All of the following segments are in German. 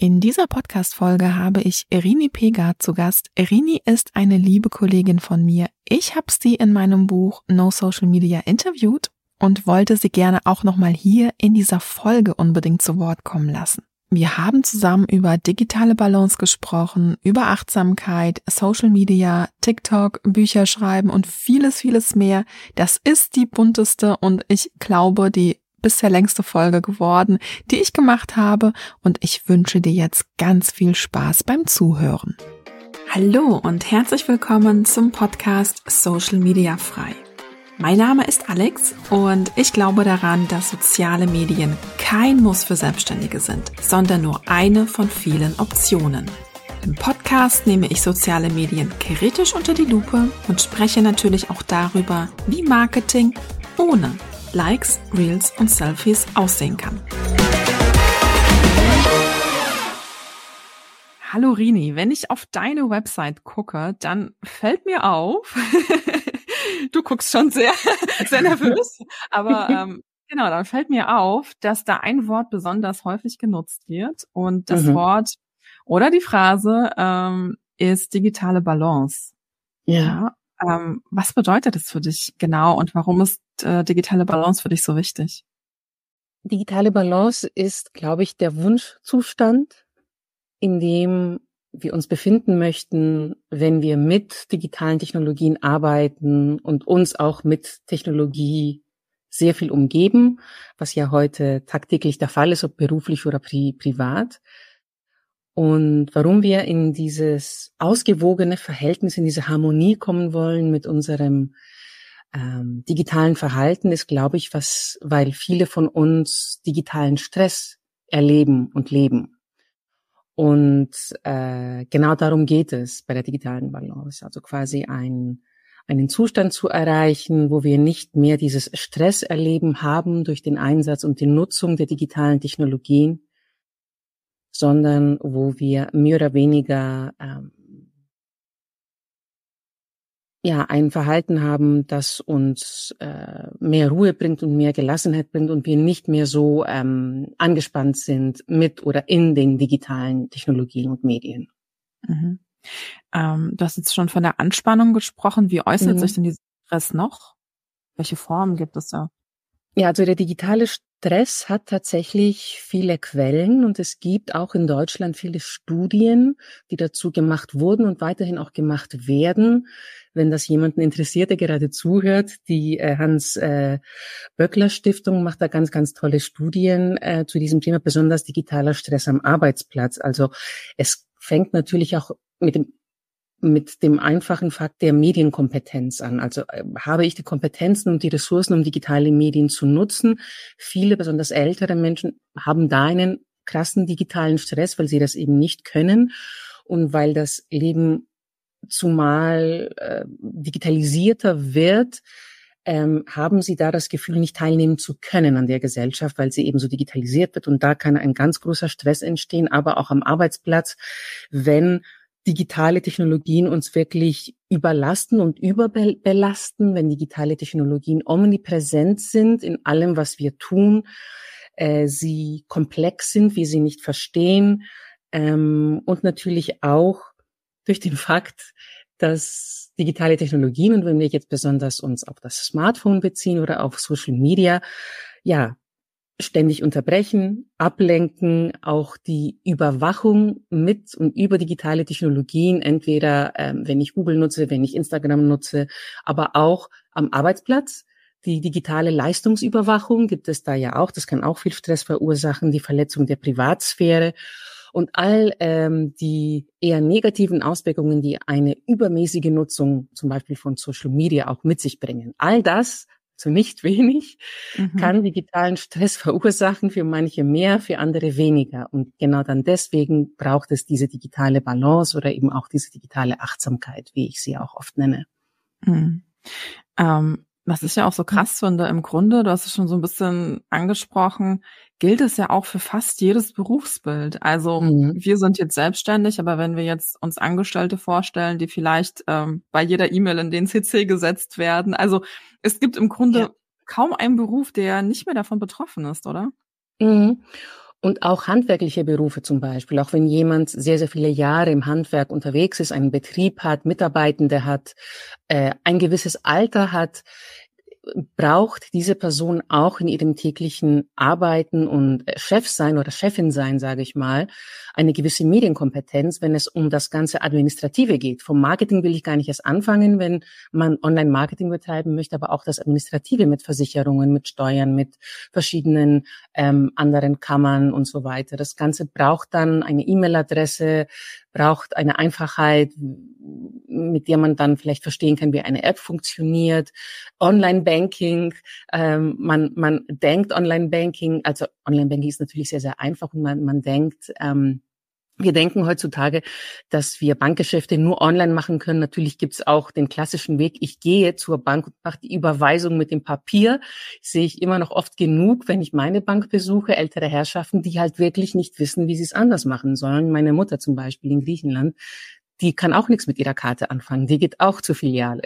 In dieser Podcast-Folge habe ich Rini Pegard zu Gast. Rini ist eine liebe Kollegin von mir. Ich habe sie in meinem Buch No Social Media interviewt und wollte sie gerne auch nochmal hier in dieser Folge unbedingt zu Wort kommen lassen. Wir haben zusammen über digitale Balance gesprochen, über Achtsamkeit, Social Media, TikTok, Bücher schreiben und vieles mehr. Das ist die bunteste und ich glaube, die bisher längste Folge geworden, die ich gemacht habe, und ich wünsche dir jetzt ganz viel Spaß beim Zuhören. Hallo und herzlich willkommen zum Podcast Social Media frei. Mein Name ist Alex und ich glaube daran, dass soziale Medien kein Muss für Selbstständige sind, sondern nur eine von vielen Optionen. Im Podcast nehme ich soziale Medien kritisch unter die Lupe und spreche natürlich auch darüber, wie Marketing ohne Likes, Reels und Selfies aussehen kann. Hallo Rini, wenn ich auf deine Website gucke, dann fällt mir auf, du guckst schon sehr nervös, aber genau, dann fällt mir auf, dass da ein Wort besonders häufig genutzt wird und das Wort oder die Phrase ist digitale Balance. Ja. Was bedeutet es für dich genau und warum ist digitale Balance für dich so wichtig? Digitale Balance ist, glaube ich, der Wunschzustand, in dem wir uns befinden möchten, wenn wir mit digitalen Technologien arbeiten und uns auch mit Technologie sehr viel umgeben, was ja heute tagtäglich der Fall ist, ob beruflich oder privat. Und warum wir in dieses ausgewogene Verhältnis, in diese Harmonie kommen wollen mit unserem digitalen Verhalten, ist, glaube ich, weil viele von uns digitalen Stress erleben und leben. Und genau darum geht es bei der digitalen Balance. Also quasi einen Zustand zu erreichen, wo wir nicht mehr dieses Stresserleben haben durch den Einsatz und die Nutzung der digitalen Technologien, sondern wo wir mehr oder weniger ein Verhalten haben, das uns mehr Ruhe bringt und mehr Gelassenheit bringt und wir nicht mehr so angespannt sind mit oder in den digitalen Technologien und Medien. Mhm. Du hast jetzt schon von der Anspannung gesprochen. Wie äußert sich denn dieser Stress noch? Welche Formen gibt es da? Ja, also der digitale Stress hat tatsächlich viele Quellen und es gibt auch in Deutschland viele Studien, die dazu gemacht wurden und weiterhin auch gemacht werden. Wenn das jemanden interessiert, der gerade zuhört, die Hans-Böckler-Stiftung macht da ganz tolle Studien zu diesem Thema, besonders digitaler Stress am Arbeitsplatz. Also es fängt natürlich auch mit dem einfachen Fakt der Medienkompetenz an. Also habe ich die Kompetenzen und die Ressourcen, um digitale Medien zu nutzen? Viele, besonders ältere Menschen, haben da einen krassen digitalen Stress, weil sie das eben nicht können und weil das Leben zumal digitalisierter wird, haben sie da das Gefühl, nicht teilnehmen zu können an der Gesellschaft, weil sie eben so digitalisiert wird. Und da kann ein ganz großer Stress entstehen, aber auch am Arbeitsplatz, wenn digitale Technologien uns wirklich überlasten und überbelasten, wenn digitale Technologien omnipräsent sind in allem, was wir tun, sie komplex sind, wir sie nicht verstehen, und natürlich auch durch den Fakt, dass digitale Technologien, und wenn wir jetzt besonders uns auf das Smartphone beziehen oder auf Social Media, ständig unterbrechen, ablenken, auch die Überwachung mit und über digitale Technologien, entweder wenn ich Google nutze, wenn ich Instagram nutze, aber auch am Arbeitsplatz. Die digitale Leistungsüberwachung gibt es da ja auch, das kann auch viel Stress verursachen, die Verletzung der Privatsphäre und all die eher negativen Auswirkungen, die eine übermäßige Nutzung zum Beispiel von Social Media auch mit sich bringen. All das, so nicht wenig, kann digitalen Stress verursachen, für manche mehr, für andere weniger. Und genau dann deswegen braucht es diese digitale Balance oder eben auch diese digitale Achtsamkeit, wie ich sie auch oft nenne. Was ich ja auch so krass finde, im Grunde, du hast es schon so ein bisschen angesprochen, gilt es ja auch für fast jedes Berufsbild. Also wir sind jetzt selbstständig, aber wenn wir jetzt uns Angestellte vorstellen, die vielleicht bei jeder E-Mail in den CC gesetzt werden, also es gibt im Grunde kaum einen Beruf, der nicht mehr davon betroffen ist, oder? Und auch handwerkliche Berufe zum Beispiel, auch wenn jemand sehr, sehr viele Jahre im Handwerk unterwegs ist, einen Betrieb hat, Mitarbeitende hat, ein gewisses Alter hat, braucht diese Person auch in ihrem täglichen Arbeiten und Chef sein oder Chefin sein, sage ich mal, eine gewisse Medienkompetenz, wenn es um das ganze Administrative geht. Vom Marketing will ich gar nicht erst anfangen, wenn man Online-Marketing betreiben möchte, aber auch das Administrative mit Versicherungen, mit Steuern, mit verschiedenen anderen Kammern und so weiter. Das Ganze braucht dann eine E-Mail-Adresse, braucht eine Einfachheit, mit der man dann vielleicht verstehen kann, wie eine App funktioniert. Online-Banking, man denkt Online-Banking, also Online-Banking ist natürlich sehr, sehr einfach und man denkt, wir denken heutzutage, dass wir Bankgeschäfte nur online machen können. Natürlich gibt's auch den klassischen Weg. Ich gehe zur Bank und mache die Überweisung mit dem Papier. Sehe ich immer noch oft genug, wenn ich meine Bank besuche, ältere Herrschaften, die halt wirklich nicht wissen, wie sie es anders machen sollen. Meine Mutter zum Beispiel in Griechenland, die kann auch nichts mit ihrer Karte anfangen. Die geht auch zur Filiale.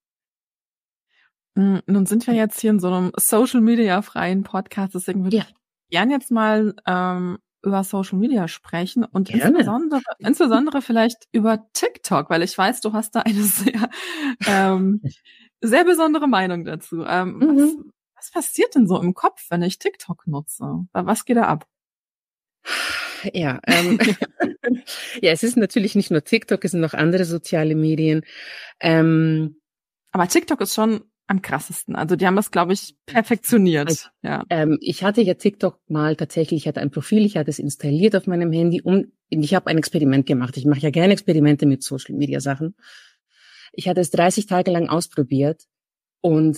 Nun sind wir jetzt hier in so einem Social-Media-freien Podcast, deswegen würde ich gern jetzt mal über Social Media sprechen und insbesondere vielleicht über TikTok, weil ich weiß, du hast da eine sehr, sehr besondere Meinung dazu. Was passiert denn so im Kopf, wenn ich TikTok nutze? Was geht da ab? Ja, ja, es ist natürlich nicht nur TikTok, es sind noch andere soziale Medien. Aber TikTok ist schon am krassesten. Also die haben das, glaube ich, perfektioniert. Ja. Ich hatte ja TikTok mal tatsächlich, ich hatte ein Profil, ich hatte es installiert auf meinem Handy und ich habe ein Experiment gemacht. Ich mache ja gerne Experimente mit Social-Media-Sachen. Ich hatte es 30 Tage lang ausprobiert und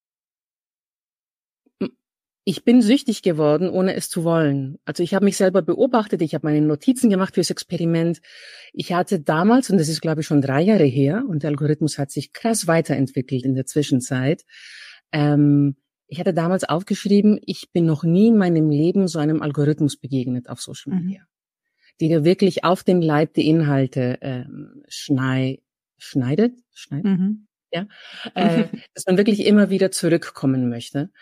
ich bin süchtig geworden, ohne es zu wollen. Also ich habe mich selber beobachtet, ich habe meine Notizen gemacht fürs Experiment. Ich hatte damals, und das ist glaube ich schon 3 Jahre her, und der Algorithmus hat sich krass weiterentwickelt in der Zwischenzeit. Ich hatte damals aufgeschrieben, ich bin noch nie in meinem Leben so einem Algorithmus begegnet auf Social Media, die dir wirklich auf den Leib die Inhalte schneidet. Ja, dass man wirklich immer wieder zurückkommen möchte.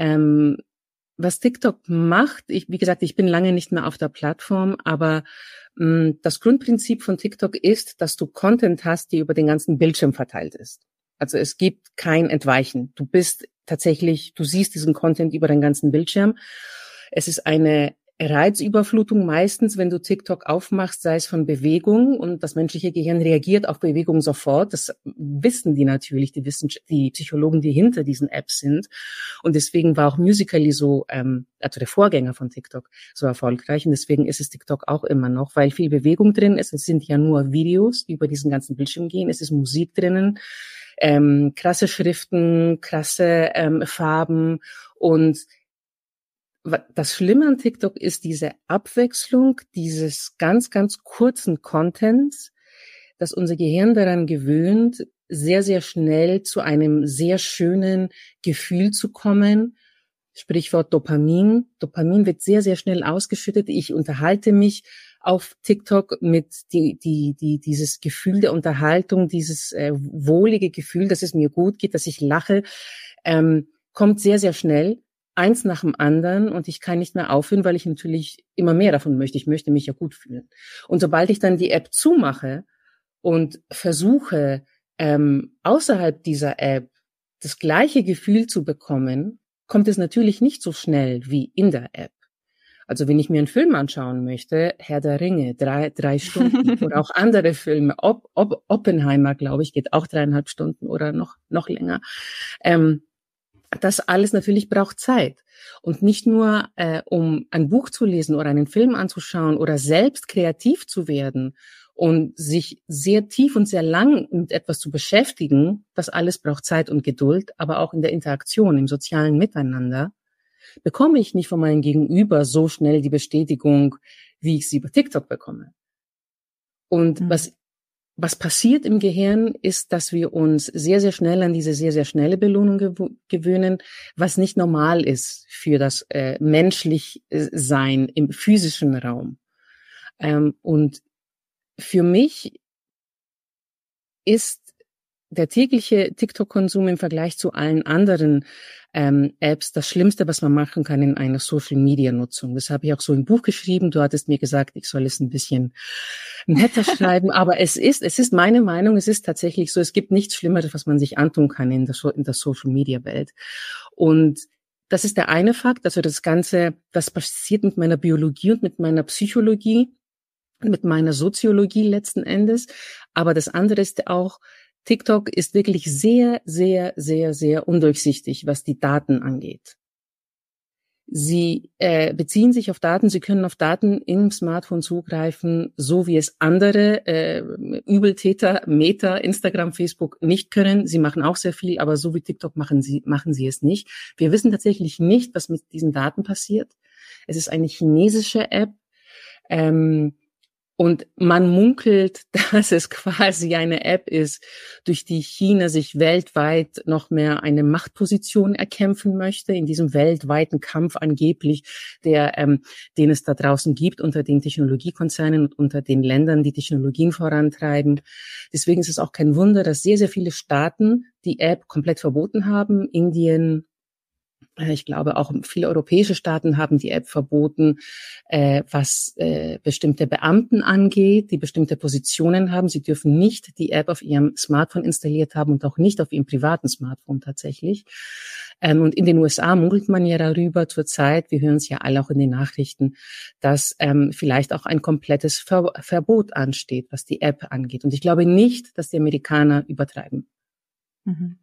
Was TikTok macht, wie gesagt, ich bin lange nicht mehr auf der Plattform, aber das Grundprinzip von TikTok ist, dass du Content hast, die über den ganzen Bildschirm verteilt ist. Also es gibt kein Entweichen. Du siehst diesen Content über den ganzen Bildschirm. Es ist eine Reizüberflutung meistens, wenn du TikTok aufmachst, sei es von Bewegung, und das menschliche Gehirn reagiert auf Bewegung sofort. Das wissen die natürlich, die Psychologen, die hinter diesen Apps sind. Und deswegen war auch Musical.ly so, also der Vorgänger von TikTok, so erfolgreich. Und deswegen ist es TikTok auch immer noch, weil viel Bewegung drin ist. Es sind ja nur Videos, die über diesen ganzen Bildschirm gehen. Es ist Musik drinnen, krasse Schriften, krasse Farben. Und das Schlimme an TikTok ist diese Abwechslung dieses ganz, ganz kurzen Contents, dass unser Gehirn daran gewöhnt, sehr, sehr schnell zu einem sehr schönen Gefühl zu kommen. Sprichwort Dopamin. Dopamin wird sehr, sehr schnell ausgeschüttet. Ich unterhalte mich auf TikTok mit dieses Gefühl der Unterhaltung, dieses wohlige Gefühl, dass es mir gut geht, dass ich lache, kommt sehr, sehr schnell. Eins nach dem anderen, und ich kann nicht mehr aufhören, weil ich natürlich immer mehr davon möchte. Ich möchte mich ja gut fühlen. Und sobald ich dann die App zumache und versuche, außerhalb dieser App das gleiche Gefühl zu bekommen, kommt es natürlich nicht so schnell wie in der App. Also wenn ich mir einen Film anschauen möchte, Herr der Ringe, 3 Stunden oder auch andere Filme, Oppenheimer, glaube ich, geht auch 3,5 Stunden oder noch länger. Das alles natürlich braucht Zeit. Und nicht nur, um ein Buch zu lesen oder einen Film anzuschauen oder selbst kreativ zu werden und sich sehr tief und sehr lang mit etwas zu beschäftigen, das alles braucht Zeit und Geduld, aber auch in der Interaktion, im sozialen Miteinander, bekomme ich nicht von meinem Gegenüber so schnell die Bestätigung, wie ich sie über TikTok bekomme. Und was passiert im Gehirn, ist, dass wir uns sehr, sehr schnell an diese sehr, sehr schnelle Belohnung gewöhnen, was nicht normal ist für das menschlich Sein im physischen Raum. Und für mich ist der tägliche TikTok-Konsum im Vergleich zu allen anderen Apps das Schlimmste, was man machen kann in einer Social-Media-Nutzung. Das habe ich auch so im Buch geschrieben. Du hattest mir gesagt, ich soll es ein bisschen netter schreiben, aber es ist meine Meinung, es ist tatsächlich so, es gibt nichts Schlimmeres, was man sich antun kann in der Social-Media-Welt. Und das ist der eine Fakt, also das Ganze, das passiert mit meiner Biologie und mit meiner Psychologie, mit meiner Soziologie letzten Endes. Aber das andere ist auch, TikTok ist wirklich sehr, sehr, sehr, sehr undurchsichtig, was die Daten angeht. Sie beziehen sich auf Daten, Sie können auf Daten im Smartphone zugreifen, so wie es andere Übeltäter, Meta, Instagram, Facebook nicht können. Sie machen auch sehr viel, aber so wie TikTok machen sie es nicht. Wir wissen tatsächlich nicht, was mit diesen Daten passiert. Es ist eine chinesische App. Und man munkelt, dass es quasi eine App ist, durch die China sich weltweit noch mehr eine Machtposition erkämpfen möchte, in diesem weltweiten Kampf angeblich, den es da draußen gibt unter den Technologiekonzernen und unter den Ländern, die Technologien vorantreiben. Deswegen ist es auch kein Wunder, dass sehr, sehr viele Staaten die App komplett verboten haben. Indien, ich glaube, auch viele europäische Staaten haben die App verboten, was bestimmte Beamten angeht, die bestimmte Positionen haben. Sie dürfen nicht die App auf ihrem Smartphone installiert haben und auch nicht auf ihrem privaten Smartphone tatsächlich. Und in den USA munkelt man ja darüber zurzeit, wir hören es ja alle auch in den Nachrichten, dass vielleicht auch ein komplettes Verbot ansteht, was die App angeht. Und ich glaube nicht, dass die Amerikaner übertreiben. Mhm.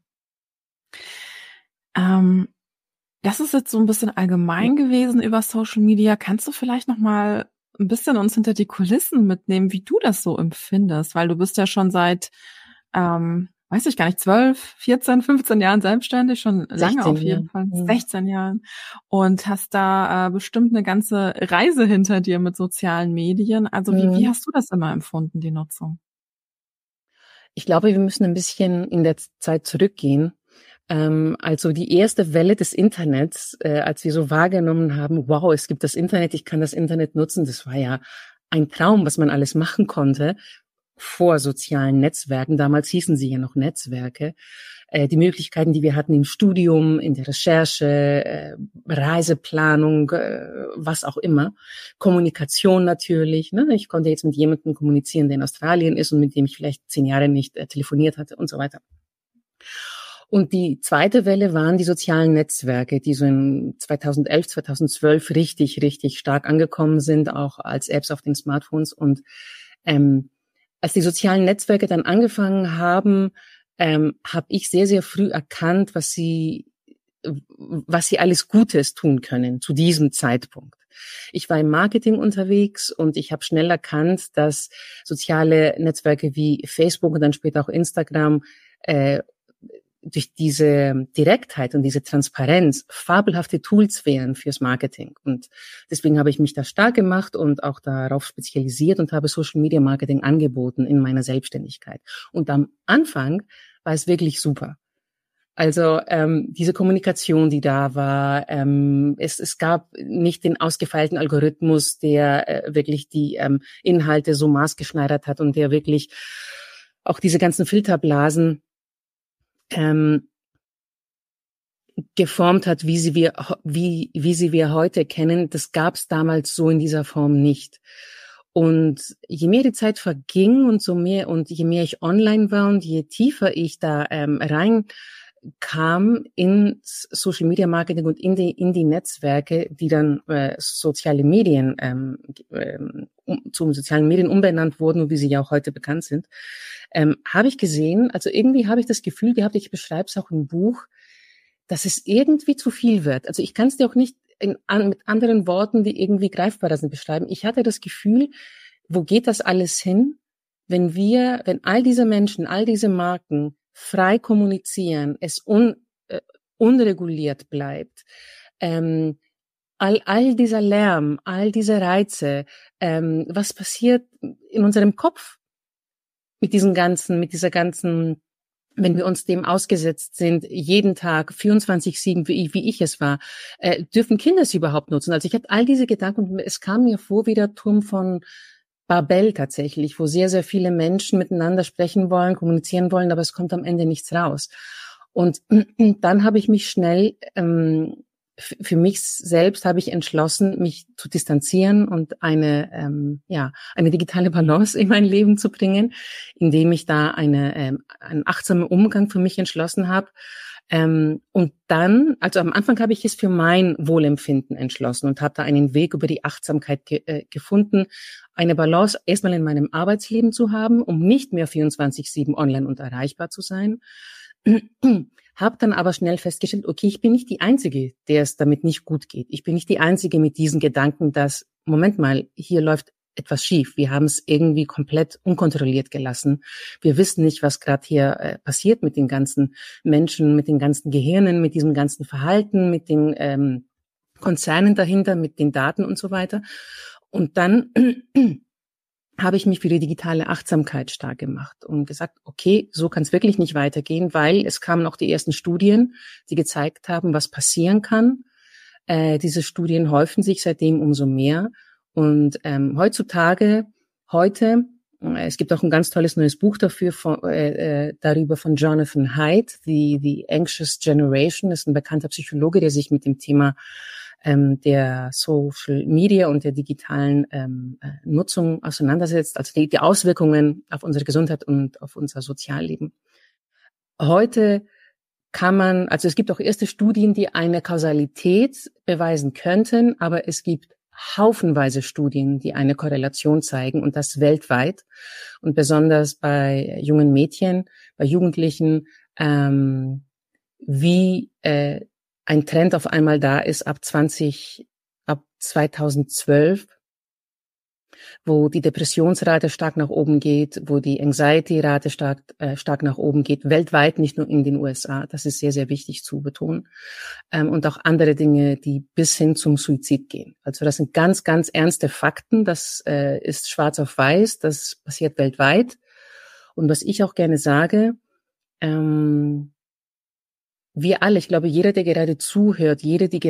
Das ist jetzt so ein bisschen allgemein gewesen über Social Media. Kannst du vielleicht noch mal ein bisschen uns hinter die Kulissen mitnehmen, wie du das so empfindest? Weil du bist ja schon seit, weiß ich gar nicht, 12, 14, 15 Jahren selbstständig, schon lange auf jeden Fall, 16 Jahren. Und hast da bestimmt eine ganze Reise hinter dir mit sozialen Medien. Also wie hast du das immer empfunden, die Nutzung? Ich glaube, wir müssen ein bisschen in der Zeit zurückgehen. Also die erste Welle des Internets, als wir so wahrgenommen haben, wow, es gibt das Internet, ich kann das Internet nutzen, das war ja ein Traum, was man alles machen konnte vor sozialen Netzwerken. Damals hießen sie ja noch Netzwerke. Die Möglichkeiten, die wir hatten im Studium, in der Recherche, Reiseplanung, was auch immer. Kommunikation natürlich. Ne? Ich konnte jetzt mit jemandem kommunizieren, der in Australien ist und mit dem ich vielleicht 10 Jahre nicht telefoniert hatte und so weiter. Und die zweite Welle waren die sozialen Netzwerke, die so in 2011, 2012 richtig, richtig stark angekommen sind, auch als Apps auf den Smartphones. Und als die sozialen Netzwerke dann angefangen haben, habe ich sehr, sehr früh erkannt, was sie alles Gutes tun können zu diesem Zeitpunkt. Ich war im Marketing unterwegs und ich habe schnell erkannt, dass soziale Netzwerke wie Facebook und dann später auch Instagram durch diese Direktheit und diese Transparenz fabelhafte Tools wären fürs Marketing. Und deswegen habe ich mich da stark gemacht und auch darauf spezialisiert und habe Social Media Marketing angeboten in meiner Selbstständigkeit. Und am Anfang war es wirklich super. Also diese Kommunikation, die da war, es gab nicht den ausgefeilten Algorithmus, der wirklich die Inhalte so maßgeschneidert hat und der wirklich auch diese ganzen Filterblasen geformt hat, wie sie wir heute kennen. Das gab es damals so in dieser Form nicht. Und je mehr die Zeit verging und je mehr ich online war und je tiefer ich da reinkam ins Social Media Marketing und in die Netzwerke, die dann soziale Medien zu sozialen Medien umbenannt wurden und wie sie ja auch heute bekannt sind, habe ich gesehen, also irgendwie habe ich das Gefühl gehabt, ich beschreibe es auch im Buch, dass es irgendwie zu viel wird. Also ich kann es dir auch nicht mit anderen Worten, die irgendwie greifbarer sind, beschreiben. Ich hatte das Gefühl, wo geht das alles hin, wenn all diese Menschen, all diese Marken frei kommunizieren, es unreguliert bleibt, all dieser Lärm, all diese Reize, was passiert in unserem Kopf mit dieser ganzen, wenn wir uns dem ausgesetzt sind, jeden Tag 24/7, wie ich es war, dürfen Kinder es überhaupt nutzen? Also ich hatte all diese Gedanken und es kam mir vor wie der Turm von Babel tatsächlich, wo sehr, sehr viele Menschen miteinander sprechen wollen, kommunizieren wollen, aber es kommt am Ende nichts raus. Und dann habe ich mich schnell, für mich selbst habe ich entschlossen, mich zu distanzieren und eine digitale Balance in mein Leben zu bringen, indem ich da einen achtsamen Umgang für mich entschlossen habe. Und dann, also am Anfang habe ich es für mein Wohlempfinden entschlossen und habe da einen Weg über die Achtsamkeit gefunden, eine Balance erstmal in meinem Arbeitsleben zu haben, um nicht mehr 24/7 online und erreichbar zu sein. Habe dann aber schnell festgestellt, okay, ich bin nicht die Einzige, der es damit nicht gut geht. Ich bin nicht die Einzige mit diesen Gedanken, dass, Moment mal, hier läuft etwas schief. Wir haben es irgendwie komplett unkontrolliert gelassen. Wir wissen nicht, was gerade hier passiert mit den ganzen Menschen, mit den ganzen Gehirnen, mit diesem ganzen Verhalten, mit den Konzernen dahinter, mit den Daten und so weiter. Und dann habe ich mich für die digitale Achtsamkeit stark gemacht und gesagt, okay, so kann es wirklich nicht weitergehen, weil es kamen auch die ersten Studien, die gezeigt haben, was passieren kann. Diese Studien häufen sich seitdem umso mehr. Und es gibt auch ein ganz tolles neues Buch darüber von Jonathan Haidt, The Anxious Generation. Das ist ein bekannter Psychologe, der sich mit dem Thema der Social Media und der digitalen Nutzung auseinandersetzt, also die Auswirkungen auf unsere Gesundheit und auf unser Sozialleben. Heute es gibt auch erste Studien, die eine Kausalität beweisen könnten, aber es gibt haufenweise Studien, die eine Korrelation zeigen und das weltweit und besonders bei jungen Mädchen, bei Jugendlichen, wie ein Trend auf einmal da ist ab 2012, wo die Depressionsrate stark nach oben geht, wo die Anxiety-Rate stark nach oben geht, weltweit, nicht nur in den USA. Das ist sehr, sehr wichtig zu betonen. Und auch andere Dinge, die bis hin zum Suizid gehen. Also das sind ganz, ganz ernste Fakten. Das ist schwarz auf weiß. Das passiert weltweit. Und was ich auch gerne sage, wir alle, ich glaube, jede, die gerade zuhört,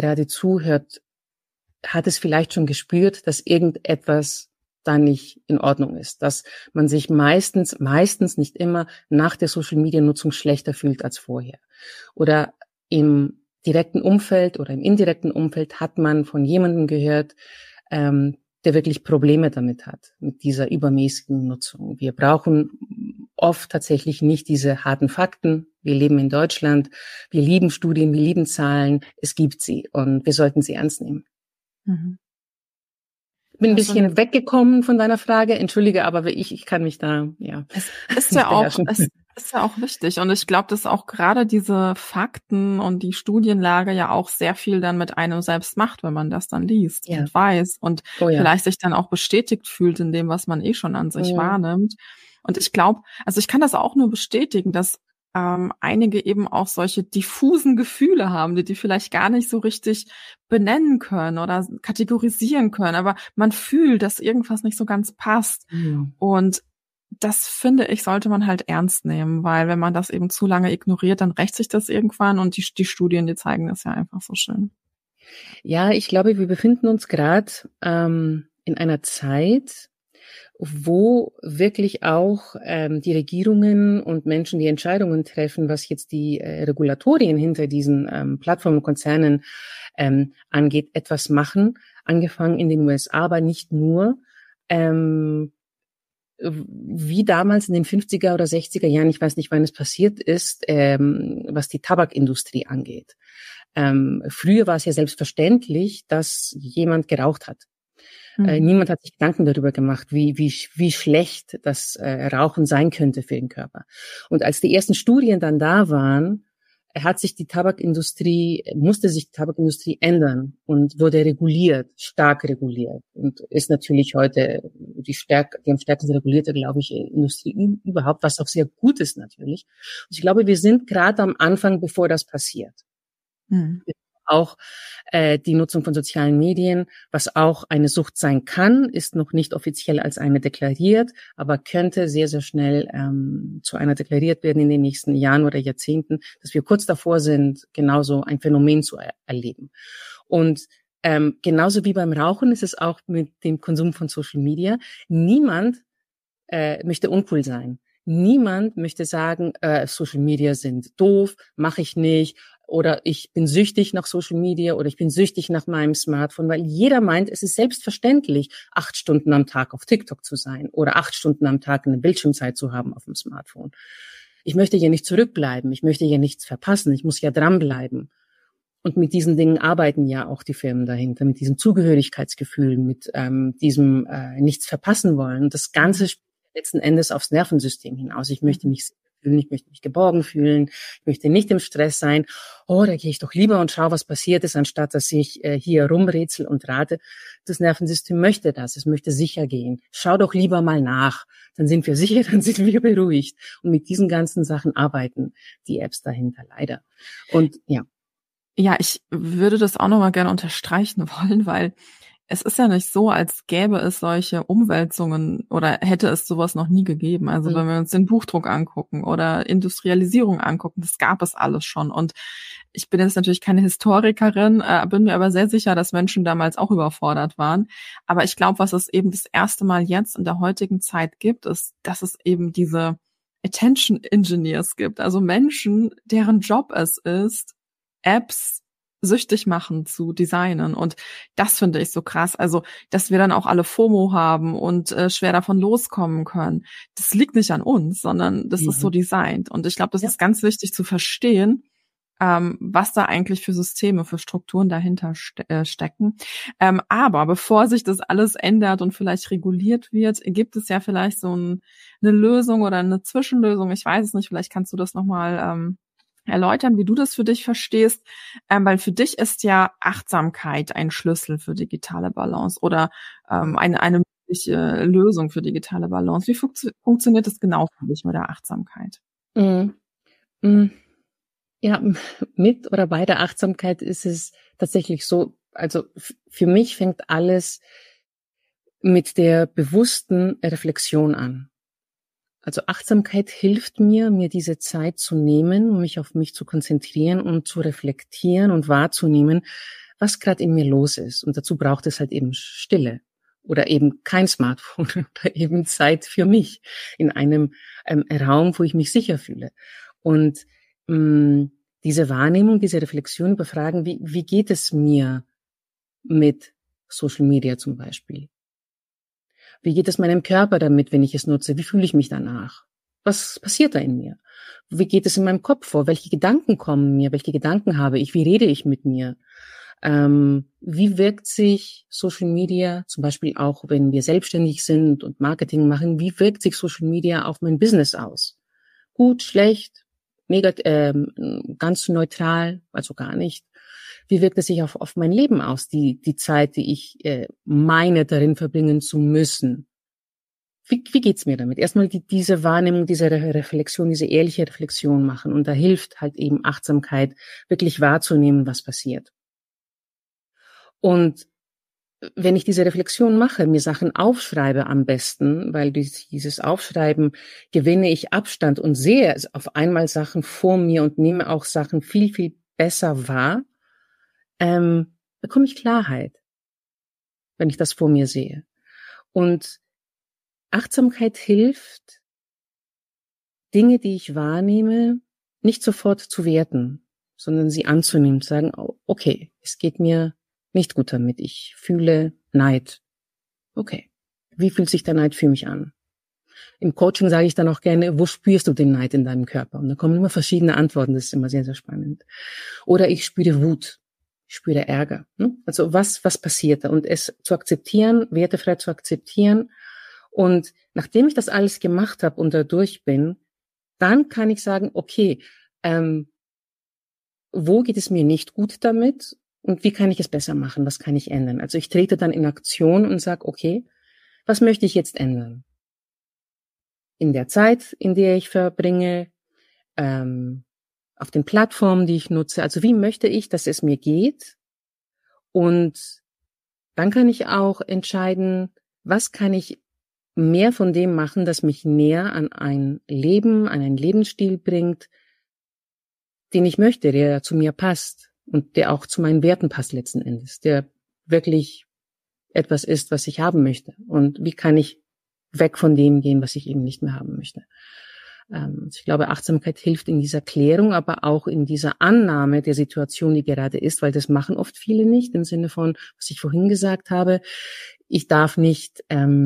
hat es vielleicht schon gespürt, dass irgendetwas da nicht in Ordnung ist, dass man sich meistens, nicht immer, nach der Social-Media-Nutzung schlechter fühlt als vorher. Oder im direkten Umfeld oder im indirekten Umfeld hat man von jemandem gehört, der wirklich Probleme damit hat, mit dieser übermäßigen Nutzung. Wir brauchen oft tatsächlich nicht diese harten Fakten. Wir leben in Deutschland, wir lieben Studien, wir lieben Zahlen, es gibt sie und wir sollten sie ernst nehmen. Mhm. Ich bin ein bisschen weggekommen von deiner Frage, entschuldige, aber ich kann mich da, Es ist ja auch wichtig und ich glaube, dass auch gerade diese Fakten und die Studienlage ja auch sehr viel dann mit einem selbst macht, wenn man das dann liest und weiß und vielleicht sich dann auch bestätigt fühlt in dem, was man schon an sich wahrnimmt. Und ich glaube, also ich kann das auch nur bestätigen, dass einige eben auch solche diffusen Gefühle haben, die vielleicht gar nicht so richtig benennen können oder kategorisieren können, aber man fühlt, dass irgendwas nicht so ganz passt. Und das, finde ich, sollte man halt ernst nehmen, weil wenn man das eben zu lange ignoriert, dann rächt sich das irgendwann und die Studien, die zeigen das ja einfach so schön. Ja, ich glaube, wir befinden uns gerade in einer Zeit, wo wirklich auch die Regierungen und Menschen, die Entscheidungen treffen, was jetzt die Regulatorien hinter diesen Plattformen und Konzernen angeht, etwas machen, angefangen in den USA, aber nicht nur, wie damals in den 50er oder 60er Jahren, ich weiß nicht, wann es passiert ist, was die Tabakindustrie angeht. Früher war es ja selbstverständlich, dass jemand geraucht hat. Niemand hat sich Gedanken darüber gemacht, wie schlecht das Rauchen sein könnte für den Körper. Und als die ersten Studien dann da waren, musste sich die Tabakindustrie ändern und wurde stark reguliert und ist natürlich heute die am stärksten regulierte, glaube ich, Industrie überhaupt, was auch sehr gut ist natürlich. Und ich glaube, wir sind gerade am Anfang, bevor das passiert. Auch die Nutzung von sozialen Medien, was auch eine Sucht sein kann, ist noch nicht offiziell als eine deklariert, aber könnte sehr, sehr schnell zu einer deklariert werden in den nächsten Jahren oder Jahrzehnten, dass wir kurz davor sind, genauso ein Phänomen zu erleben. Und Genauso wie beim Rauchen ist es auch mit dem Konsum von Social Media. Niemand möchte uncool sein. Niemand möchte sagen, Social Media sind doof, mache ich nicht, oder ich bin süchtig nach Social Media oder ich bin süchtig nach meinem Smartphone, weil jeder meint, es ist selbstverständlich, 8 Stunden am Tag auf TikTok zu sein oder 8 Stunden am Tag eine Bildschirmzeit zu haben auf dem Smartphone. Ich möchte ja nicht zurückbleiben, ich möchte ja nichts verpassen, ich muss ja dranbleiben. Und mit diesen Dingen arbeiten ja auch die Firmen dahinter, mit diesem Zugehörigkeitsgefühl, mit diesem nichts verpassen wollen. Das Ganze spielt letzten Endes aufs Nervensystem hinaus. Ich möchte mich sicher fühlen, ich möchte mich geborgen fühlen, ich möchte nicht im Stress sein. Oh, da gehe ich doch lieber und schaue, was passiert ist, anstatt dass ich hier rumrätsel und rate. Das Nervensystem möchte das, es möchte sicher gehen. Schau doch lieber mal nach, dann sind wir sicher, dann sind wir beruhigt. Und mit diesen ganzen Sachen arbeiten die Apps dahinter leider. Und ja. Ja, ich würde das auch nochmal gerne unterstreichen wollen, weil es ist ja nicht so, als gäbe es solche Umwälzungen oder hätte es sowas noch nie gegeben. Also wenn wir uns den Buchdruck angucken oder Industrialisierung angucken, das gab es alles schon. Und ich bin jetzt natürlich keine Historikerin, bin mir aber sehr sicher, dass Menschen damals auch überfordert waren. Aber ich glaube, was es eben das erste Mal jetzt in der heutigen Zeit gibt, ist, dass es eben diese Attention Engineers gibt. Also Menschen, deren Job es ist, Apps süchtig machen zu designen. Und das finde ich so krass. Also, dass wir dann auch alle FOMO haben und schwer davon loskommen können. Das liegt nicht an uns, sondern das ist so designt. Und ich glaube, das ist ganz wichtig zu verstehen, was da eigentlich für Systeme, für Strukturen dahinter stecken. Aber bevor sich das alles ändert und vielleicht reguliert wird, gibt es ja vielleicht so eine Lösung oder eine Zwischenlösung. Ich weiß es nicht, vielleicht kannst du das nochmal erläutern, wie du das für dich verstehst, weil für dich ist ja Achtsamkeit ein Schlüssel für digitale Balance oder eine mögliche Lösung für digitale Balance. Wie funktioniert das genau für dich mit der Achtsamkeit? Ja, mit oder bei der Achtsamkeit ist es tatsächlich so, also für mich fängt alles mit der bewussten Reflexion an. Also Achtsamkeit hilft mir diese Zeit zu nehmen, um mich auf mich zu konzentrieren und zu reflektieren und wahrzunehmen, was gerade in mir los ist. Und dazu braucht es halt eben Stille oder eben kein Smartphone oder eben Zeit für mich in einem Raum, wo ich mich sicher fühle. Und diese Wahrnehmung, diese Reflexion überfragen, wie geht es mir mit Social Media zum Beispiel? Wie geht es meinem Körper damit, wenn ich es nutze? Wie fühle ich mich danach? Was passiert da in mir? Wie geht es in meinem Kopf vor? Welche Gedanken kommen mir? Welche Gedanken habe ich? Wie rede ich mit mir? Wie wirkt sich Social Media, zum Beispiel auch, wenn wir selbstständig sind und Marketing machen, wie wirkt sich Social Media auf mein Business aus? Gut, schlecht, ganz neutral, also gar nicht. Wie wirkt es sich auf mein Leben aus, die Zeit, die ich meine, darin verbringen zu müssen? Wie geht's mir damit? Erstmal diese Wahrnehmung, diese Reflexion, diese ehrliche Reflexion machen. Und da hilft halt eben Achtsamkeit, wirklich wahrzunehmen, was passiert. Und wenn ich diese Reflexion mache, mir Sachen aufschreibe am besten, weil durch dieses Aufschreiben gewinne ich Abstand und sehe auf einmal Sachen vor mir und nehme auch Sachen viel, viel besser wahr, bekomme ich Klarheit, wenn ich das vor mir sehe. Und Achtsamkeit hilft, Dinge, die ich wahrnehme, nicht sofort zu werten, sondern sie anzunehmen, zu sagen, okay, es geht mir nicht gut damit, ich fühle Neid. Okay, wie fühlt sich der Neid für mich an? Im Coaching sage ich dann auch gerne, wo spürst du den Neid in deinem Körper? Und da kommen immer verschiedene Antworten, das ist immer sehr, sehr spannend. Oder ich spüre Wut. Ich spüre Ärger. Also was passiert da? Und es zu akzeptieren, wertefrei zu akzeptieren. Und nachdem ich das alles gemacht habe und da durch bin, dann kann ich sagen, okay, wo geht es mir nicht gut damit? Und wie kann ich es besser machen? Was kann ich ändern? Also ich trete dann in Aktion und sage, okay, was möchte ich jetzt ändern? In der Zeit, in der ich verbringe, auf den Plattformen, die ich nutze. Also wie möchte ich, dass es mir geht? Und dann kann ich auch entscheiden, was kann ich mehr von dem machen, das mich näher an ein Leben, an einen Lebensstil bringt, den ich möchte, der zu mir passt und der auch zu meinen Werten passt letzten Endes, der wirklich etwas ist, was ich haben möchte? Und wie kann ich weg von dem gehen, was ich eben nicht mehr haben möchte? Ich glaube, Achtsamkeit hilft in dieser Klärung, aber auch in dieser Annahme der Situation, die gerade ist, weil das machen oft viele nicht, im Sinne von, was ich vorhin gesagt habe, ich darf nicht,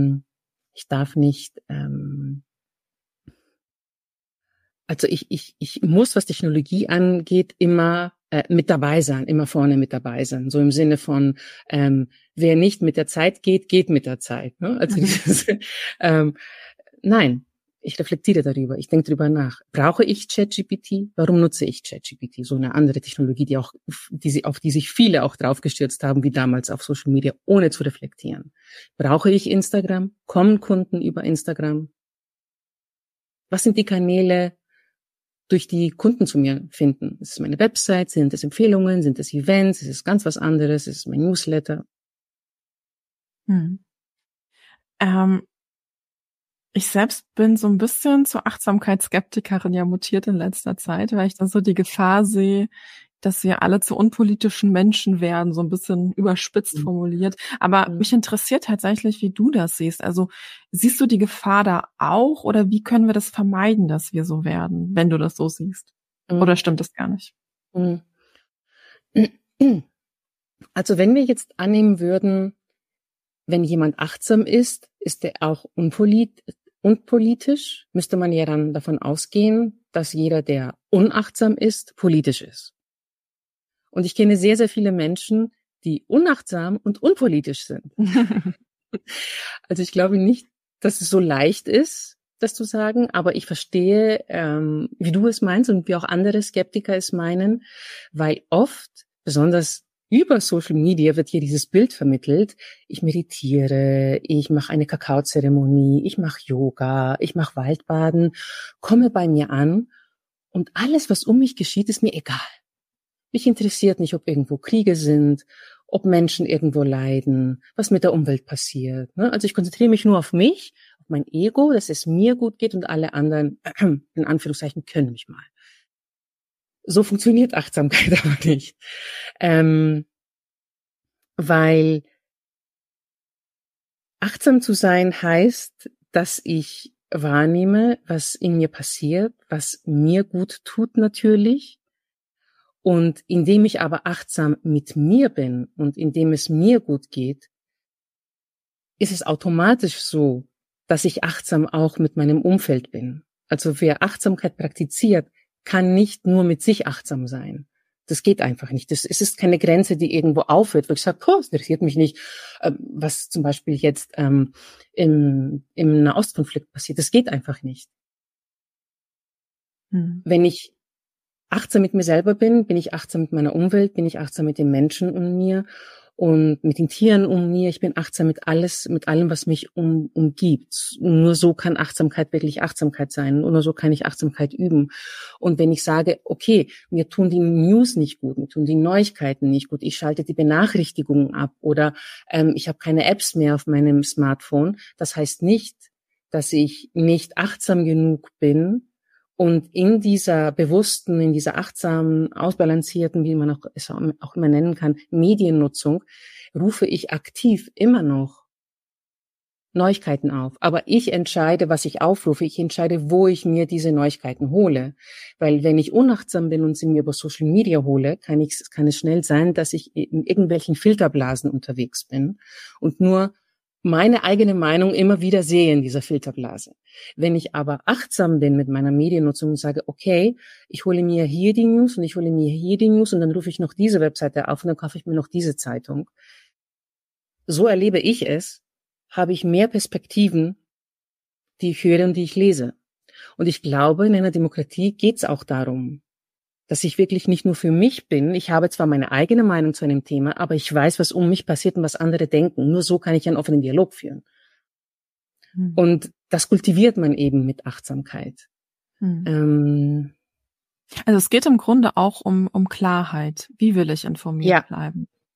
also ich muss, was Technologie angeht, immer mit dabei sein, immer vorne mit dabei sein. So im Sinne von, wer nicht mit der Zeit geht, geht mit der Zeit. Ne? Also dieses, nein, ich reflektiere darüber, ich denke darüber nach. Brauche ich ChatGPT? Warum nutze ich ChatGPT? So eine andere Technologie, auf die sich viele auch draufgestürzt haben, wie damals auf Social Media, ohne zu reflektieren. Brauche ich Instagram? Kommen Kunden über Instagram? Was sind die Kanäle, durch die Kunden zu mir finden? Ist es meine Website? Sind es Empfehlungen? Sind es Events? Ist es ganz was anderes? Ist es mein Newsletter? Ich selbst bin so ein bisschen zur Achtsamkeitsskeptikerin ja mutiert in letzter Zeit, weil ich dann so die Gefahr sehe, dass wir alle zu unpolitischen Menschen werden, so ein bisschen überspitzt formuliert. Aber mich interessiert tatsächlich, wie du das siehst. Also siehst du die Gefahr da auch oder wie können wir das vermeiden, dass wir so werden, wenn du das so siehst? Oder stimmt das gar nicht? Also wenn wir jetzt annehmen würden, wenn jemand achtsam ist, ist er auch unpolitisch, müsste man ja dann davon ausgehen, dass jeder, der unachtsam ist, politisch ist. Und ich kenne sehr, sehr viele Menschen, die unachtsam und unpolitisch sind. Also ich glaube nicht, dass es so leicht ist, das zu sagen, aber ich verstehe, wie du es meinst und wie auch andere Skeptiker es meinen, weil oft, besonders über Social Media, wird hier dieses Bild vermittelt, ich meditiere, ich mache eine Kakaozeremonie, ich mache Yoga, ich mache Waldbaden, komme bei mir an und alles, was um mich geschieht, ist mir egal. Mich interessiert nicht, ob irgendwo Kriege sind, ob Menschen irgendwo leiden, was mit der Umwelt passiert. Also ich konzentriere mich nur auf mich, auf mein Ego, dass es mir gut geht und alle anderen, in Anführungszeichen, können mich mal. So funktioniert Achtsamkeit aber nicht. Weil achtsam zu sein heißt, dass ich wahrnehme, was in mir passiert, was mir gut tut natürlich. Und indem ich aber achtsam mit mir bin und indem es mir gut geht, ist es automatisch so, dass ich achtsam auch mit meinem Umfeld bin. Also wer Achtsamkeit praktiziert, kann nicht nur mit sich achtsam sein. Das geht einfach nicht. Es ist keine Grenze, die irgendwo aufhört, wo ich sage, es interessiert mich nicht, was zum Beispiel jetzt im Nahostkonflikt passiert. Das geht einfach nicht. Wenn ich achtsam mit mir selber bin ich achtsam mit meiner Umwelt, bin ich achtsam mit den Menschen um mir und mit den Tieren um mir. Ich bin achtsam mit allem, was mich umgibt. Nur so kann Achtsamkeit wirklich Achtsamkeit sein. Und nur so kann ich Achtsamkeit üben. Und wenn ich sage, okay, mir tun die News nicht gut, mir tun die Neuigkeiten nicht gut, ich schalte die Benachrichtigungen ab oder ich habe keine Apps mehr auf meinem Smartphone, das heißt nicht, dass ich nicht achtsam genug bin, und in dieser bewussten, in dieser achtsamen, ausbalancierten, wie man es auch immer nennen kann, Mediennutzung, rufe ich aktiv immer noch Neuigkeiten auf. Aber ich entscheide, was ich aufrufe. Ich entscheide, wo ich mir diese Neuigkeiten hole. Weil wenn ich unachtsam bin und sie mir über Social Media hole, kann es schnell sein, dass ich in irgendwelchen Filterblasen unterwegs bin und nur meine eigene Meinung immer wieder sehe in dieser Filterblase. Wenn ich aber achtsam bin mit meiner Mediennutzung und sage, okay, ich hole mir hier die News und ich hole mir hier die News und dann rufe ich noch diese Webseite auf und dann kaufe ich mir noch diese Zeitung. So erlebe ich es, habe ich mehr Perspektiven, die ich höre und die ich lese. Und ich glaube, in einer Demokratie geht es auch darum, dass ich wirklich nicht nur für mich bin. Ich habe zwar meine eigene Meinung zu einem Thema, aber ich weiß, was um mich passiert und was andere denken. Nur so kann ich einen offenen Dialog führen. Und das kultiviert man eben mit Achtsamkeit. Also es geht im Grunde auch um Klarheit. Wie will ich informiert bleiben?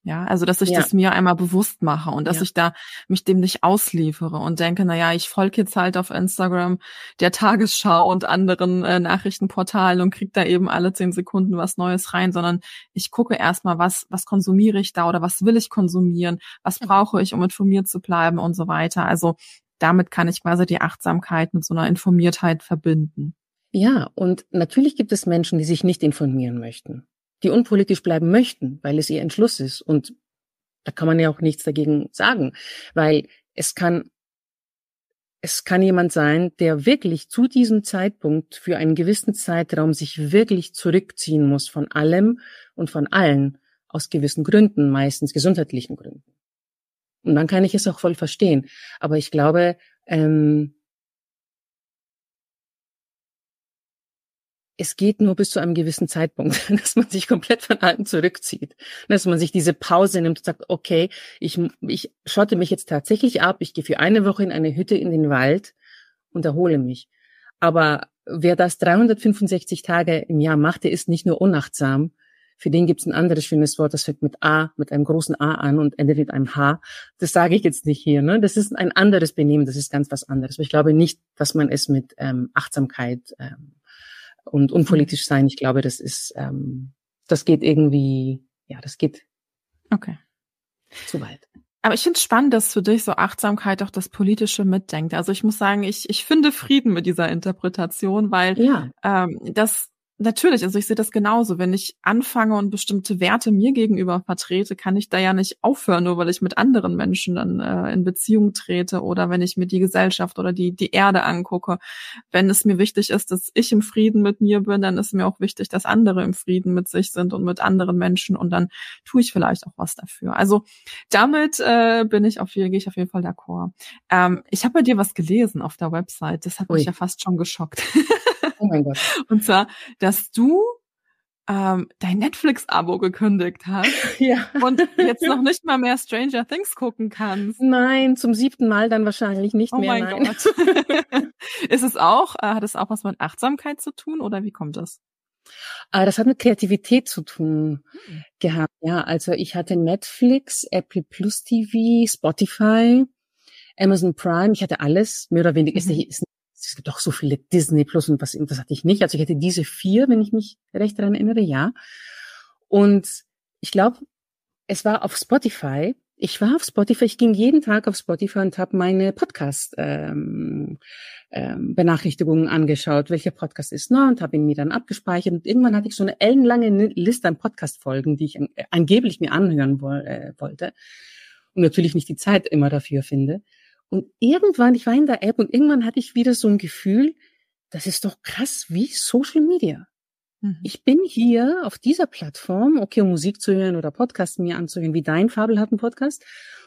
Ja, also dass ich Ja, das mir einmal bewusst mache und dass ja. ich da mich dem nicht ausliefere und denke, na ja, ich folge jetzt halt auf Instagram der Tagesschau und anderen Nachrichtenportalen und krieg da eben alle 10 Sekunden was Neues rein, sondern ich gucke erstmal, was konsumiere ich da oder was will ich konsumieren, was brauche ich, um informiert zu bleiben und so weiter. Also damit kann ich quasi die Achtsamkeit mit so einer Informiertheit verbinden. Ja, und natürlich gibt es Menschen, die sich nicht informieren möchten, die unpolitisch bleiben möchten, weil es ihr Entschluss ist. Und da kann man ja auch nichts dagegen sagen, weil es kann jemand sein, der wirklich zu diesem Zeitpunkt für einen gewissen Zeitraum sich wirklich zurückziehen muss von allem und von allen, aus gewissen Gründen, meistens gesundheitlichen Gründen. Und dann kann ich es auch voll verstehen. Aber ich glaube, es geht nur bis zu einem gewissen Zeitpunkt, dass man sich komplett von allem zurückzieht. Dass man sich diese Pause nimmt und sagt, okay, ich schotte mich jetzt tatsächlich ab, ich gehe für eine Woche in eine Hütte in den Wald und erhole mich. Aber wer das 365 Tage im Jahr macht, der ist nicht nur unachtsam. Für den gibt's ein anderes schönes Wort, das fängt mit A, mit einem großen A an und endet mit einem H. Das sage ich jetzt nicht hier, ne? Das ist ein anderes Benehmen, das ist ganz was anderes. Aber ich glaube nicht, dass man es mit Achtsamkeit und unpolitisch sein, ich glaube, das ist, das geht irgendwie, ja, das geht Okay. zu weit. Aber ich finde es spannend, dass für dich so Achtsamkeit auch das Politische mitdenkt. Also ich muss sagen, ich finde Frieden mit dieser Interpretation, weil Ja, das natürlich, also ich sehe das genauso. Wenn ich anfange und bestimmte Werte mir gegenüber vertrete, kann ich da ja nicht aufhören, nur weil ich mit anderen Menschen dann in Beziehung trete oder wenn ich mir die Gesellschaft oder die Erde angucke. Wenn es mir wichtig ist, dass ich im Frieden mit mir bin, dann ist mir auch wichtig, dass andere im Frieden mit sich sind und mit anderen Menschen und dann tue ich vielleicht auch was dafür. Also damit gehe ich auf jeden Fall d'accord. Ich habe bei dir was gelesen auf der Website, das hat mich ja fast schon geschockt. Oh mein Gott. Und zwar, dass du dein Netflix-Abo gekündigt hast Ja. und jetzt noch nicht mal mehr Stranger Things gucken kannst. Nein, zum 7. Mal dann wahrscheinlich nicht Oh mehr. mein Nein. Gott. Hat es auch was mit Achtsamkeit zu tun oder wie kommt das? Das hat mit Kreativität zu tun gehabt. Ja, also ich hatte Netflix, Apple Plus TV, Spotify, Amazon Prime. Ich hatte alles, mehr oder weniger. Es gibt doch so viele Disney Plus und was hatte ich nicht. Also ich hatte diese 4, wenn ich mich recht daran erinnere, ja. Und ich glaube, es war auf Spotify. Ich war auf Spotify, ich ging jeden Tag auf Spotify und habe meine Benachrichtigungen angeschaut, welcher Podcast ist neu und habe ihn mir dann abgespeichert. Und irgendwann hatte ich so eine ellenlange Liste an Podcast-Folgen, die ich angeblich mir anhören wollte. Und natürlich nicht die Zeit immer dafür finde. Und irgendwann, ich war in der App und irgendwann hatte ich wieder so ein Gefühl, das ist doch krass wie Social Media. Ich bin hier auf dieser Plattform, okay, um Musik zu hören oder Podcasts mir anzuhören, wie dein fabelhaften Podcast.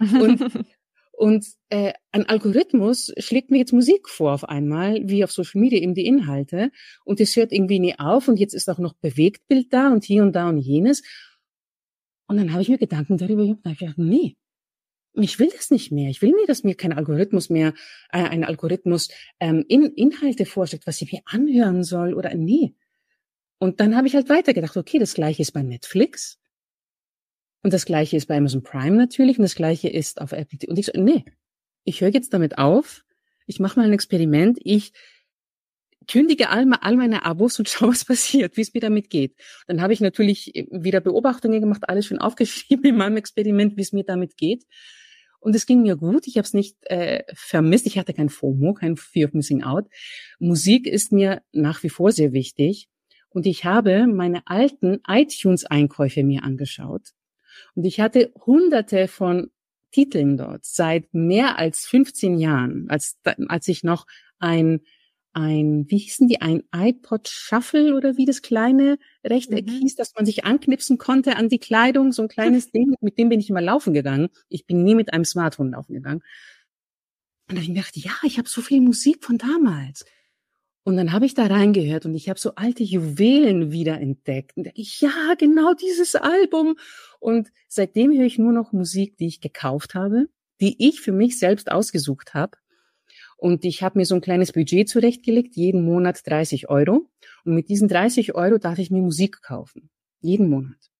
Und ein Algorithmus schlägt mir jetzt Musik vor auf einmal, wie auf Social Media eben die Inhalte. Und es hört irgendwie nie auf und jetzt ist auch noch Bewegtbild da und hier und da und jenes. Und dann habe ich mir Gedanken darüber gemacht, und gedacht, nee, ich will das nicht mehr. Ich will mir, dass mir kein Algorithmus mehr, ein Algorithmus Inhalte vorschlägt, was ich mir anhören soll oder nee. Und dann habe ich halt weitergedacht, okay, das Gleiche ist bei Netflix und das Gleiche ist bei Amazon Prime natürlich und das Gleiche ist auf Apple TV. Und ich so, nee, ich höre jetzt damit auf, ich mache mal ein Experiment, ich kündige all meine Abos und schaue, was passiert, wie es mir damit geht. Dann habe ich natürlich wieder Beobachtungen gemacht, alles schön aufgeschrieben in meinem Experiment, wie es mir damit geht. Und es ging mir gut, ich habe es nicht vermisst, ich hatte kein FOMO, kein Fear of Missing Out. Musik ist mir nach wie vor sehr wichtig. Und ich habe meine alten iTunes-Einkäufe mir angeschaut. Und ich hatte hunderte von Titeln dort seit mehr als 15 Jahren, als ich noch ein wie hießen die, ein iPod Shuffle oder wie das kleine Rechteck hieß, dass man sich anknipsen konnte an die Kleidung, so ein kleines Ding, mit dem bin ich immer laufen gegangen. Ich bin nie mit einem Smartphone laufen gegangen. Und dann habe ich mir gedacht, ja, ich habe so viel Musik von damals. Und dann habe ich da reingehört und ich habe so alte Juwelen wiederentdeckt. Und ich, ja, genau dieses Album. Und seitdem höre ich nur noch Musik, die ich gekauft habe, die ich für mich selbst ausgesucht habe. Und ich habe mir so ein kleines Budget zurechtgelegt, jeden Monat 30 €. Und mit diesen 30 € darf ich mir Musik kaufen. Jeden Monat.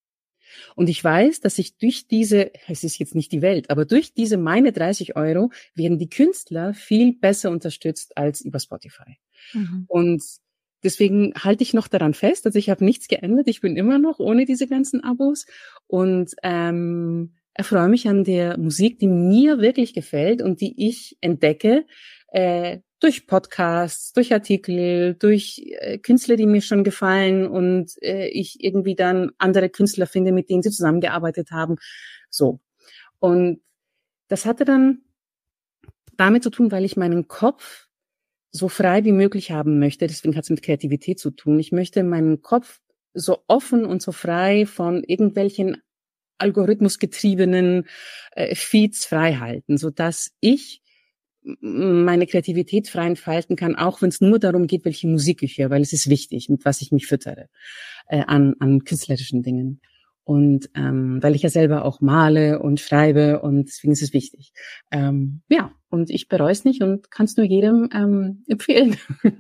Und ich weiß, dass ich durch diese, es ist jetzt nicht die Welt, aber durch diese meine 30 Euro werden die Künstler viel besser unterstützt als über Spotify. Mhm. Und deswegen halte ich noch daran fest. Also ich habe nichts geändert. Ich bin immer noch ohne diese ganzen Abos und erfreue mich an der Musik, die mir wirklich gefällt und die ich entdecke durch Podcasts, durch Artikel, durch Künstler, die mir schon gefallen und ich irgendwie dann andere Künstler finde, mit denen sie zusammengearbeitet haben. So. Und das hatte dann damit zu tun, weil ich meinen Kopf so frei wie möglich haben möchte. Deswegen hat es mit Kreativität zu tun. Ich möchte meinen Kopf so offen und so frei von irgendwelchen algorithmusgetriebenen Feeds frei halten, sodass ich meine Kreativität frei entfalten kann, auch wenn es nur darum geht, welche Musik ich höre, weil es ist wichtig, mit was ich mich füttere an künstlerischen Dingen. Und weil ich ja selber auch male und schreibe und deswegen ist es wichtig. Ja, und ich bereue es nicht und kann es nur jedem empfehlen.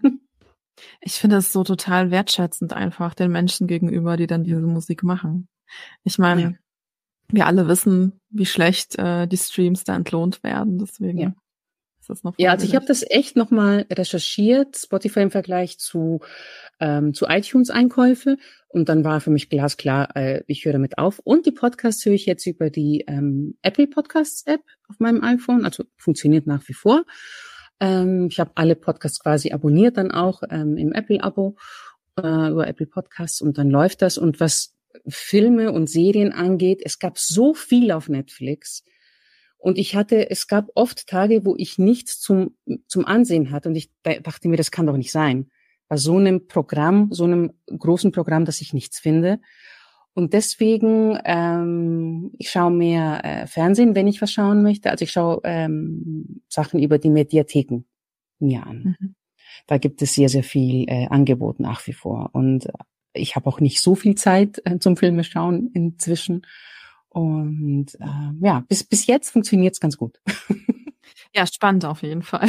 Ich finde es so total wertschätzend einfach den Menschen gegenüber, die dann diese Musik machen. Ich meine, Ja. wir alle wissen, wie schlecht die Streams da entlohnt werden, deswegen Ja. ist das noch Ja, also ich habe das echt nochmal recherchiert, Spotify im Vergleich zu iTunes-Einkäufe und dann war für mich glasklar, ich höre damit auf. Und die Podcasts höre ich jetzt über die Apple Podcasts App auf meinem iPhone, also funktioniert nach wie vor. Ich habe alle Podcasts quasi abonniert dann auch im Apple-Abo über Apple Podcasts und dann läuft das. Und was Filme und Serien angeht, es gab so viel auf Netflix und es gab oft Tage, wo ich nichts zum Ansehen hatte und ich dachte mir, das kann doch nicht sein. Bei so einem Programm, so einem großen Programm, dass ich nichts finde. Und deswegen, ich schaue mehr Fernsehen, wenn ich was schauen möchte. Also ich schaue Sachen über die Mediatheken mir an. Mhm. Da gibt es sehr, sehr viel Angebot nach wie vor. Und ich habe auch nicht so viel Zeit zum Filme schauen inzwischen. Und ja, bis jetzt funktioniert es ganz gut. Ja, spannend auf jeden Fall.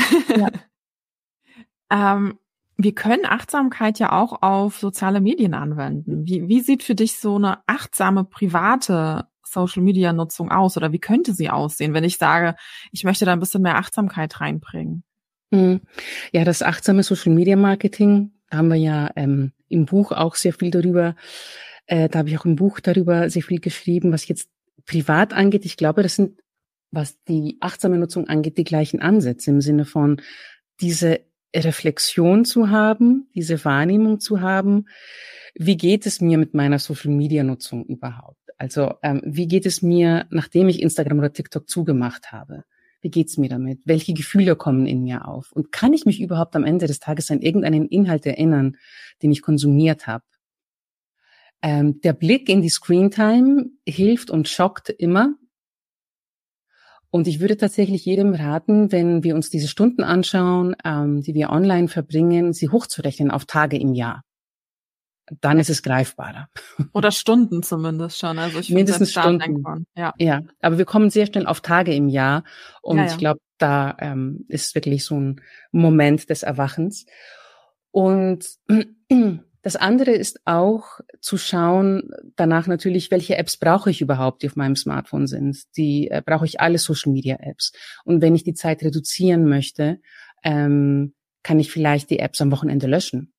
Ja. Wir können Achtsamkeit ja auch auf soziale Medien anwenden. Wie sieht für dich so eine achtsame private Social-Media-Nutzung aus oder wie könnte sie aussehen, wenn ich sage, ich möchte da ein bisschen mehr Achtsamkeit reinbringen? Ja, das achtsame Social-Media-Marketing, da haben wir ja im Buch auch sehr viel darüber, da habe ich auch im Buch darüber sehr viel geschrieben, was jetzt privat angeht. Ich glaube, das sind, was die achtsame Nutzung angeht, die gleichen Ansätze im Sinne von diese Reflexion zu haben, diese Wahrnehmung zu haben. Wie geht es mir mit meiner Social-Media-Nutzung überhaupt? Also wie geht es mir, nachdem ich Instagram oder TikTok zugemacht habe? Wie geht's mir damit? Welche Gefühle kommen in mir auf? Und kann ich mich überhaupt am Ende des Tages an irgendeinen Inhalt erinnern, den ich konsumiert habe? Der Blick in die Screentime hilft und schockt immer. Und ich würde tatsächlich jedem raten, wenn wir uns diese Stunden anschauen, die wir online verbringen, sie hochzurechnen auf Tage im Jahr. Dann ist es greifbarer. Oder Stunden zumindest schon. Also ich finde Mindestens selbst da Stunden. denkt man. Ja. Ja, aber wir kommen sehr schnell auf Tage im Jahr. Und Ja. ich glaube, da ist wirklich so ein Moment des Erwachens. Und das andere ist auch zu schauen, danach natürlich, welche Apps brauche ich überhaupt, die auf meinem Smartphone sind. Die brauche ich alle Social-Media-Apps. Und wenn ich die Zeit reduzieren möchte, kann ich vielleicht die Apps am Wochenende löschen.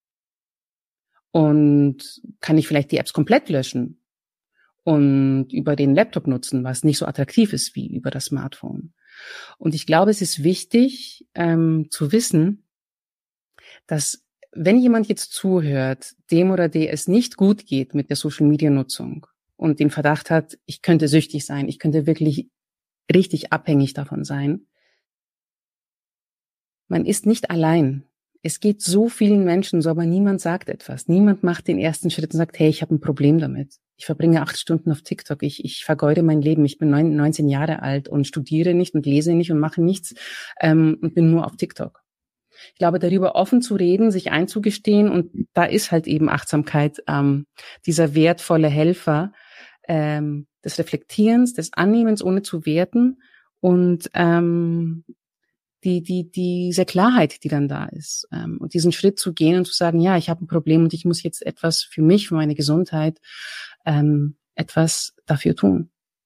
Und kann ich vielleicht die Apps komplett löschen und über den Laptop nutzen, was nicht so attraktiv ist wie über das Smartphone. Und ich glaube, es ist wichtig zu wissen, dass wenn jemand jetzt zuhört, dem oder der es nicht gut geht mit der Social-Media-Nutzung und den Verdacht hat, ich könnte süchtig sein, ich könnte wirklich richtig abhängig davon sein, man ist nicht allein. Es geht so vielen Menschen so, aber niemand sagt etwas. Niemand macht den ersten Schritt und sagt, hey, ich habe ein Problem damit. Ich verbringe 8 Stunden auf TikTok. Ich vergeude mein Leben. Ich bin 19 Jahre alt und studiere nicht und lese nicht und mache nichts und bin nur auf TikTok. Ich glaube, darüber offen zu reden, sich einzugestehen und da ist halt eben Achtsamkeit dieser wertvolle Helfer des Reflektierens, des Annehmens ohne zu werten und diese Klarheit, die dann da ist, und diesen Schritt zu gehen und zu sagen, ja, ich habe ein Problem und ich muss jetzt etwas für mich, für meine Gesundheit etwas dafür tun.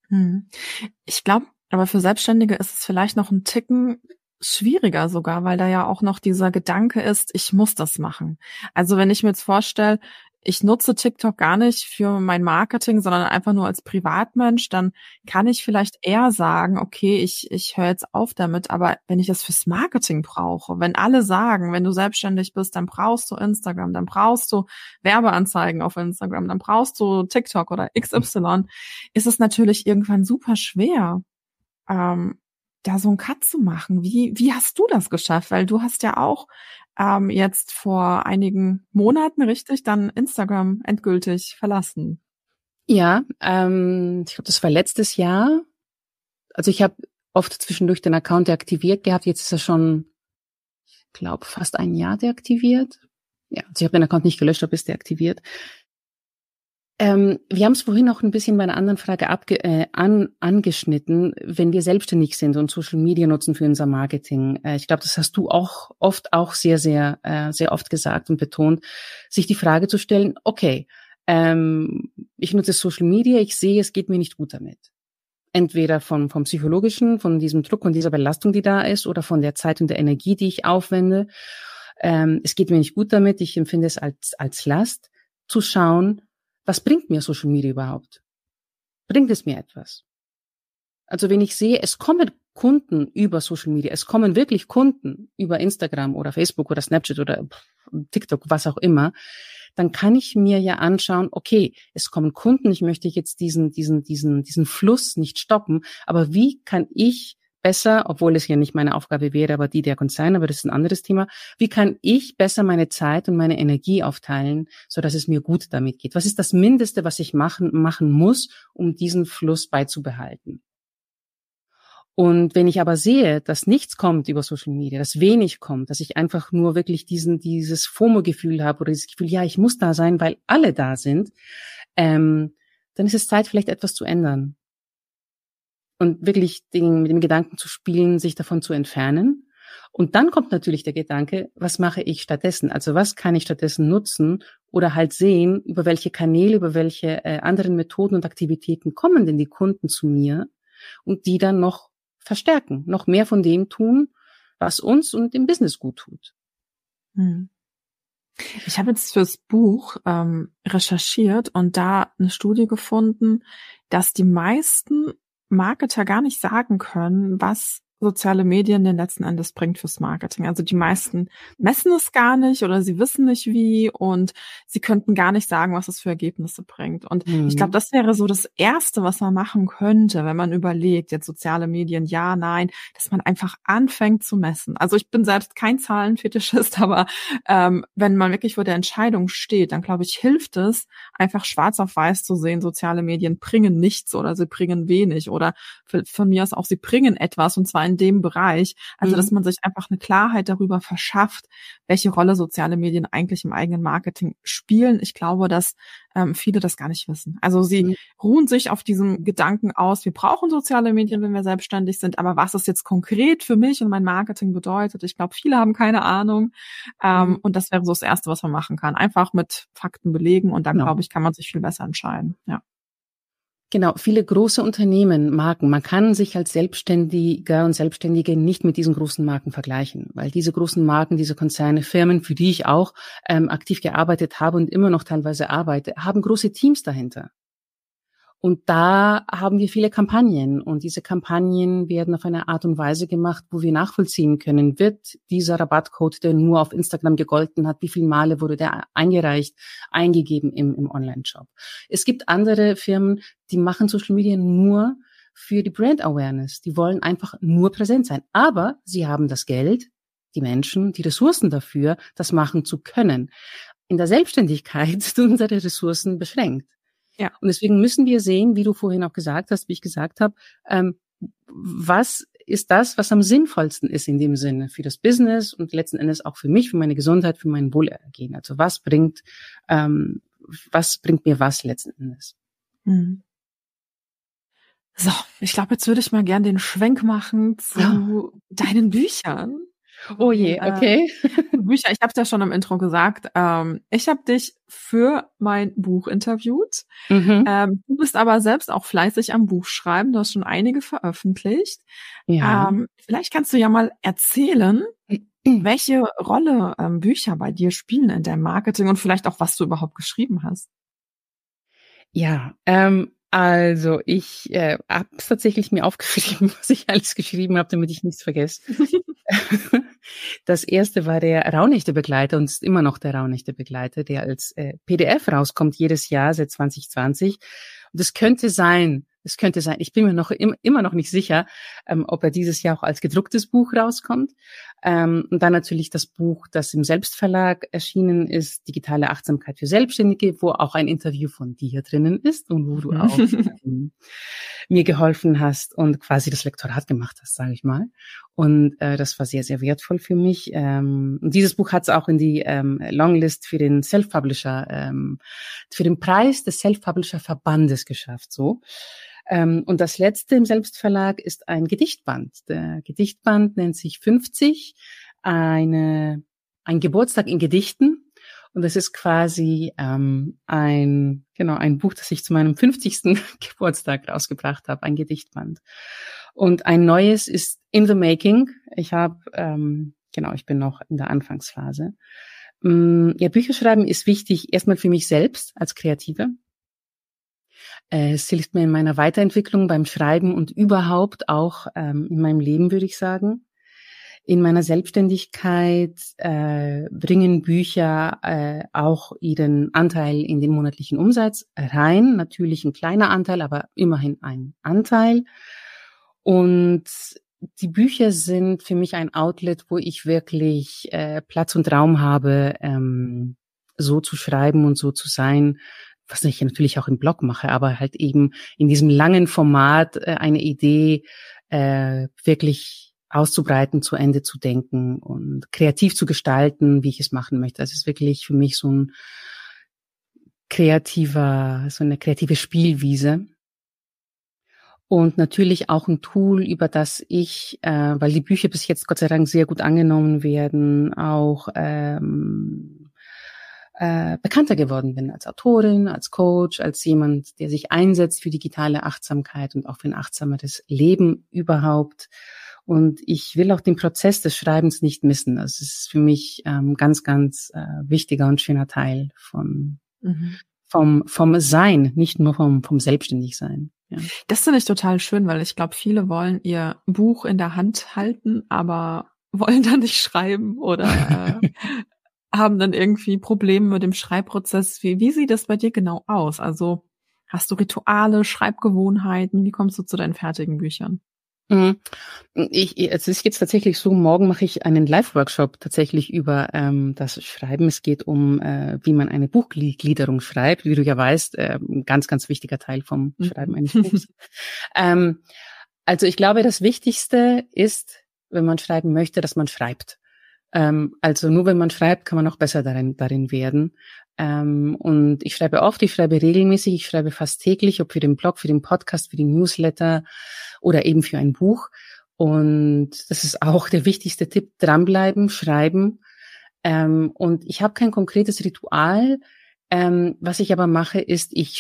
Ich glaube, aber für Selbstständige ist es vielleicht noch ein Ticken schwieriger sogar, weil da ja auch noch dieser Gedanke ist, ich muss das machen. Also wenn ich mir jetzt vorstelle, ich nutze TikTok gar nicht für mein Marketing, sondern einfach nur als Privatmensch, dann kann ich vielleicht eher sagen, okay, ich höre jetzt auf damit. Aber wenn ich das fürs Marketing brauche, wenn alle sagen, wenn du selbstständig bist, dann brauchst du Instagram, dann brauchst du Werbeanzeigen auf Instagram, dann brauchst du TikTok oder XY, ist es natürlich irgendwann super schwer, da so einen Cut zu machen. Wie hast du das geschafft? Weil du hast ja auch jetzt vor einigen Monaten, richtig, dann Instagram endgültig verlassen. Ja, ich glaube, das war letztes Jahr. Also ich habe oft zwischendurch den Account deaktiviert gehabt. Jetzt ist er schon, ich glaube, fast ein Jahr deaktiviert. Ja, also ich habe den Account nicht gelöscht, aber ist deaktiviert. Wir haben es vorhin auch ein bisschen bei einer anderen Frage angeschnitten, wenn wir selbstständig sind und Social Media nutzen für unser Marketing. Ich glaube, das hast du auch oft sehr oft gesagt und betont, sich die Frage zu stellen, okay, ich nutze Social Media, ich sehe, es geht mir nicht gut damit. Entweder vom psychologischen, von diesem Druck und dieser Belastung, die da ist, oder von der Zeit und der Energie, die ich aufwende. Es geht mir nicht gut damit, ich empfinde es als Last, zu schauen, was bringt mir Social Media überhaupt? Bringt es mir etwas? Also wenn ich sehe, es kommen Kunden über Social Media, es kommen wirklich Kunden über Instagram oder Facebook oder Snapchat oder TikTok, was auch immer, dann kann ich mir ja anschauen, okay, es kommen Kunden, ich möchte jetzt diesen Fluss nicht stoppen, aber wie kann ich besser, obwohl es ja nicht meine Aufgabe wäre, aber die der Konzerne, aber das ist ein anderes Thema. Wie kann ich besser meine Zeit und meine Energie aufteilen, so dass es mir gut damit geht? Was ist das Mindeste, was ich machen muss, um diesen Fluss beizubehalten? Und wenn ich aber sehe, dass nichts kommt über Social Media, dass wenig kommt, dass ich einfach nur wirklich dieses FOMO-Gefühl habe oder dieses Gefühl, ja, ich muss da sein, weil alle da sind, dann ist es Zeit, vielleicht etwas zu ändern. Und wirklich mit dem Gedanken zu spielen, sich davon zu entfernen. Und dann kommt natürlich der Gedanke, was mache ich stattdessen? Also was kann ich stattdessen nutzen oder halt sehen, über welche Kanäle, über welche anderen Methoden und Aktivitäten kommen denn die Kunden zu mir und die dann noch verstärken, noch mehr von dem tun, was uns und dem Business gut tut. Ich habe jetzt fürs Buch recherchiert und da eine Studie gefunden, dass die meisten Marketer gar nicht sagen können, was soziale Medien den letzten Endes bringt fürs Marketing. Also die meisten messen es gar nicht oder sie wissen nicht wie und sie könnten gar nicht sagen, was es für Ergebnisse bringt. Und ich glaube, das wäre so das Erste, was man machen könnte, wenn man überlegt, jetzt soziale Medien, ja, nein, dass man einfach anfängt zu messen. Also ich bin selbst kein Zahlenfetischist, aber wenn man wirklich vor der Entscheidung steht, dann glaube ich, hilft es, einfach schwarz auf weiß zu sehen, soziale Medien bringen nichts oder sie bringen wenig oder von mir aus auch, sie bringen etwas und zwar in dem Bereich. Also, dass man sich einfach eine Klarheit darüber verschafft, welche Rolle soziale Medien eigentlich im eigenen Marketing spielen. Ich glaube, dass viele das gar nicht wissen. Also sie ruhen sich auf diesem Gedanken aus, wir brauchen soziale Medien, wenn wir selbstständig sind, aber was es jetzt konkret für mich und mein Marketing bedeutet, ich glaube, viele haben keine Ahnung. Und das wäre so das Erste, was man machen kann. Einfach mit Fakten belegen und dann, glaube ich, kann man sich viel besser entscheiden. Ja. Genau, viele große Unternehmen, Marken, man kann sich als Selbstständiger und Selbstständige nicht mit diesen großen Marken vergleichen, weil diese großen Marken, diese Konzerne, Firmen, für die ich auch aktiv gearbeitet habe und immer noch teilweise arbeite, haben große Teams dahinter. Und da haben wir viele Kampagnen und diese Kampagnen werden auf eine Art und Weise gemacht, wo wir nachvollziehen können, wird dieser Rabattcode, der nur auf Instagram gegolten hat, wie viele Male wurde der eingereicht, eingegeben im Online-Shop. Es gibt andere Firmen, die machen Social Media nur für die Brand Awareness. Die wollen einfach nur präsent sein. Aber sie haben das Geld, die Menschen, die Ressourcen dafür, das machen zu können. In der Selbstständigkeit sind unsere Ressourcen beschränkt. Ja. Und deswegen müssen wir sehen, wie du vorhin auch gesagt hast, wie ich gesagt habe, was ist das, was am sinnvollsten ist in dem Sinne für das Business und letzten Endes auch für mich, für meine Gesundheit, für mein Wohlergehen. Also was bringt mir was letzten Endes? So, ich glaube, jetzt würde ich mal gern den Schwenk machen zu deinen Büchern. Oh je, okay. Bücher, ich habe es ja schon im Intro gesagt, ich habe dich für mein Buch interviewt. Mhm. Du bist aber selbst auch fleißig am Buchschreiben, du hast schon einige veröffentlicht. Ja. Vielleicht kannst du ja mal erzählen, welche Rolle Bücher bei dir spielen in deinem Marketing und vielleicht auch, was du überhaupt geschrieben hast. Ja, also ich habe es tatsächlich mir aufgeschrieben, was ich alles geschrieben habe, damit ich nichts vergesse. Das erste war der Rauhnächte-Begleiter und ist immer noch der Rauhnächte-Begleiter, der als PDF rauskommt jedes Jahr seit 2020. Und es könnte sein, ich bin mir noch immer noch nicht sicher, ob er dieses Jahr auch als gedrucktes Buch rauskommt. Und dann natürlich das Buch, das im Selbstverlag erschienen ist, Digitale Achtsamkeit für Selbstständige, wo auch ein Interview von dir drinnen ist und wo du auch mir geholfen hast und quasi das Lektorat gemacht hast, sage ich mal. Und das war sehr, sehr wertvoll für mich. Und dieses Buch hat es auch in die Longlist für den Self-Publisher, für den Preis des Self-Publisher-Verbandes geschafft. So. Und das letzte im Selbstverlag ist ein Gedichtband. Der Gedichtband nennt sich 50, ein Geburtstag in Gedichten. Und das ist quasi ein Buch, das ich zu meinem 50. Geburtstag rausgebracht habe, ein Gedichtband. Und ein neues ist in the making. Ich bin noch in der Anfangsphase. Ja, Bücher schreiben ist wichtig, erstmal für mich selbst als Kreative. Es hilft mir in meiner Weiterentwicklung beim Schreiben und überhaupt auch in meinem Leben, würde ich sagen. In meiner Selbstständigkeit bringen Bücher auch ihren Anteil in den monatlichen Umsatz rein. Natürlich ein kleiner Anteil, aber immerhin ein Anteil. Und die Bücher sind für mich ein Outlet, wo ich wirklich Platz und Raum habe, so zu schreiben und so zu sein, was ich natürlich auch im Blog mache, aber halt eben in diesem langen Format eine Idee wirklich auszubreiten, zu Ende zu denken und kreativ zu gestalten, wie ich es machen möchte. Das ist wirklich für mich so eine kreative Spielwiese. Und natürlich auch ein Tool, über das ich, weil die Bücher bis jetzt Gott sei Dank sehr gut angenommen werden, auch bekannter geworden bin als Autorin, als Coach, als jemand, der sich einsetzt für digitale Achtsamkeit und auch für ein achtsameres Leben überhaupt. Und ich will auch den Prozess des Schreibens nicht missen. Das ist für mich ganz, ganz wichtiger und schöner Teil vom Sein, nicht nur vom Selbstständigsein. Ja. Das finde ich total schön, weil ich glaube, viele wollen ihr Buch in der Hand halten, aber wollen dann nicht schreiben oder haben dann irgendwie Probleme mit dem Schreibprozess. Wie sieht das bei dir genau aus? Also hast du Rituale, Schreibgewohnheiten? Wie kommst du zu deinen fertigen Büchern? Es ist jetzt tatsächlich so, morgen mache ich einen Live-Workshop tatsächlich über das Schreiben. Es geht um, wie man eine Buchgliederung schreibt. Wie du ja weißt, ein ganz, ganz wichtiger Teil vom Schreiben eines Buchs. Also ich glaube, das Wichtigste ist, wenn man schreiben möchte, dass man schreibt. Also nur wenn man schreibt, kann man auch besser darin werden. Und ich schreibe oft, ich schreibe regelmäßig, ich schreibe fast täglich, ob für den Blog, für den Podcast, für den Newsletter oder eben für ein Buch. Und das ist auch der wichtigste Tipp, dranbleiben, schreiben. Und ich habe kein konkretes Ritual. Was ich aber mache, ist, ich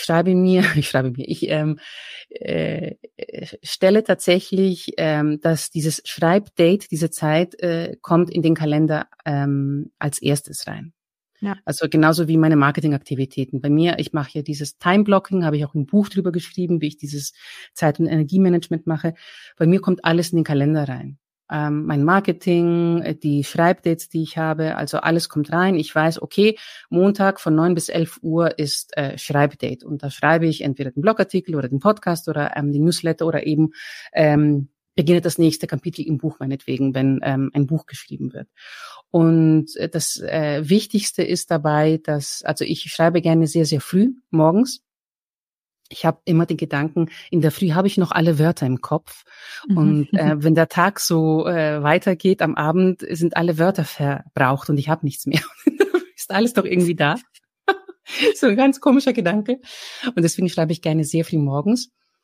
stelle tatsächlich, dass dieses Schreibdate, diese Zeit, kommt in den Kalender als erstes rein. Ja. Also genauso wie meine Marketingaktivitäten. Bei mir, ich mache ja dieses Time-Blocking, habe ich auch ein Buch drüber geschrieben, wie ich dieses Zeit- und Energiemanagement mache. Bei mir kommt alles in den Kalender rein. Mein Marketing, die Schreibdates, die ich habe, also alles kommt rein. Ich weiß, okay, Montag von 9 bis 11 Uhr ist Schreibdate. Und da schreibe ich entweder den Blogartikel oder den Podcast oder den Newsletter oder eben beginne das nächste Kapitel im Buch meinetwegen, wenn ein Buch geschrieben wird. Und das Wichtigste ist dabei, also ich schreibe gerne sehr, sehr früh morgens. Ich habe immer den Gedanken, in der Früh habe ich noch alle Wörter im Kopf. Und wenn der Tag so weitergeht, am Abend sind alle Wörter verbraucht und ich habe nichts mehr. Ist alles doch irgendwie da. So ein ganz komischer Gedanke. Und deswegen schreibe ich gerne sehr früh morgens.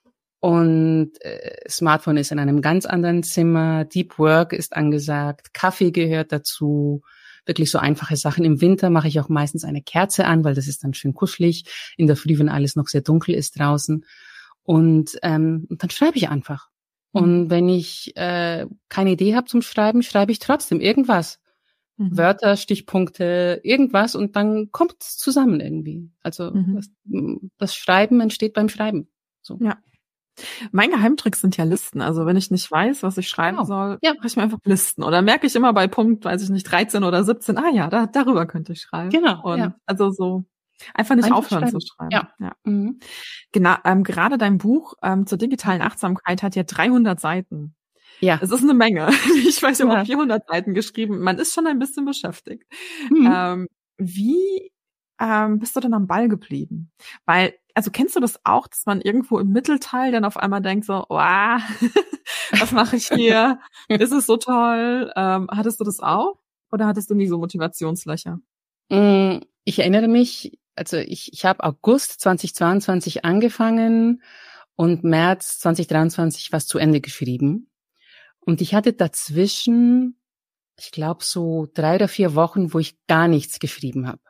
Und Smartphone ist in einem ganz anderen Zimmer, Deep Work ist angesagt, Kaffee gehört dazu, wirklich so einfache Sachen. Im Winter mache ich auch meistens eine Kerze an, weil das ist dann schön kuschelig. In der Früh, wenn alles noch sehr dunkel ist draußen. Und dann schreibe ich einfach. Und wenn ich keine Idee habe zum Schreiben, schreibe ich trotzdem irgendwas. Wörter, Stichpunkte, irgendwas und dann kommt es zusammen irgendwie. Also das Schreiben entsteht beim Schreiben. So. Ja. Mein Geheimtrick sind ja Listen. Also wenn ich nicht weiß, was ich schreiben soll, mache ich mir einfach Listen. Oder merke ich immer bei Punkt, weiß ich nicht, 13 oder 17, darüber könnte ich schreiben. Genau. Und also so einfach nicht aufhören zu schreiben. Ja. Genau, gerade dein Buch zur digitalen Achtsamkeit hat ja 300 Seiten. Ja. Es ist eine Menge. Ich weiß, ich habe auch 400 Seiten geschrieben. Man ist schon ein bisschen beschäftigt. Wie bist du denn am Ball geblieben? Weil, also kennst du das auch, dass man irgendwo im Mittelteil dann auf einmal denkt so, wow, was mache ich hier? Ist es so toll? Hattest du das auch? Oder hattest du nie so Motivationslöcher? Ich erinnere mich, also ich habe August 2022 angefangen und März 2023 was zu Ende geschrieben. Und ich hatte dazwischen, ich glaube, so 3 oder 4 Wochen, wo ich gar nichts geschrieben habe.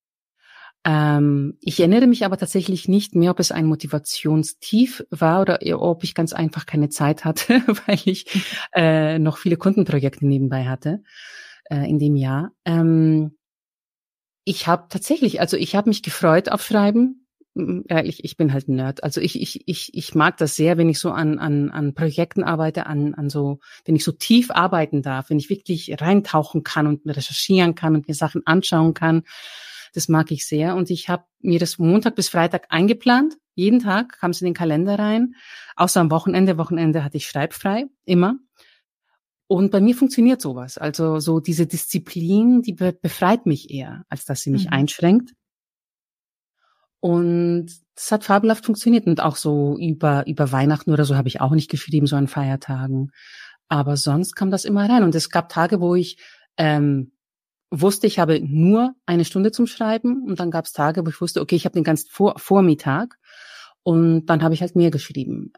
Ich erinnere mich aber tatsächlich nicht mehr, ob es ein Motivationstief war oder ob ich ganz einfach keine Zeit hatte, weil ich noch viele Kundenprojekte nebenbei hatte in dem Jahr. Ich habe tatsächlich, also ich habe mich gefreut auf Schreiben. Ehrlich, ich bin halt ein Nerd. Also ich mag das sehr, wenn ich so an Projekten arbeite, an so, wenn ich so tief arbeiten darf, wenn ich wirklich reintauchen kann und recherchieren kann und mir Sachen anschauen kann. Das mag ich sehr. Und ich habe mir das Montag bis Freitag eingeplant. Jeden Tag kam es in den Kalender rein. Außer am Wochenende. Wochenende hatte ich schreibfrei, immer. Und bei mir funktioniert sowas. Also so diese Disziplin, die befreit mich eher, als dass sie mich einschränkt. Und das hat fabelhaft funktioniert. Und auch so über Weihnachten oder so habe ich auch nicht geschrieben, so an Feiertagen. Aber sonst kam das immer rein. Und es gab Tage, wo ich wusste, ich habe nur 1 Stunde zum Schreiben. Und dann gab es Tage, wo ich wusste, okay, ich habe den ganzen Vormittag. Und dann habe ich halt mehr geschrieben.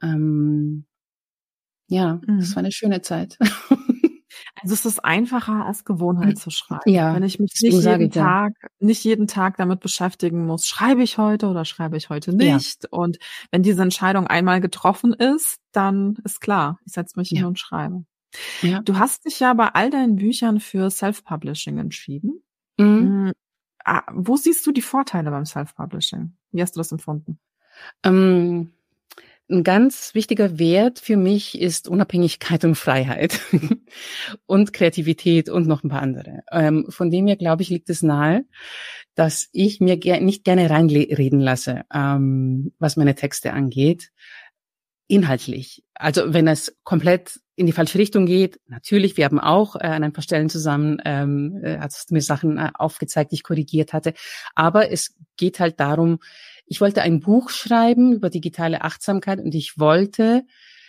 Das war eine schöne Zeit. Also es ist einfacher als Gewohnheit zu schreiben. Ja, wenn ich mich nicht jeden Tag damit beschäftigen muss, schreibe ich heute oder schreibe ich heute nicht. Ja. Und wenn diese Entscheidung einmal getroffen ist, dann ist klar, ich setze mich hin und schreibe. Ja. Du hast dich ja bei all deinen Büchern für Self-Publishing entschieden. Wo siehst du die Vorteile beim Self-Publishing? Wie hast du das empfunden? Ein ganz wichtiger Wert für mich ist Unabhängigkeit und Freiheit und Kreativität und noch ein paar andere. Von dem her, glaube ich, liegt es nahe, dass ich mir nicht gerne reinreden lasse, was meine Texte angeht, inhaltlich. Also wenn es komplett in die falsche Richtung geht, natürlich, wir haben auch an ein paar Stellen zusammen, hast du mir Sachen aufgezeigt, die ich korrigiert hatte, aber es geht halt darum, ich wollte ein Buch schreiben über digitale Achtsamkeit und ich wollte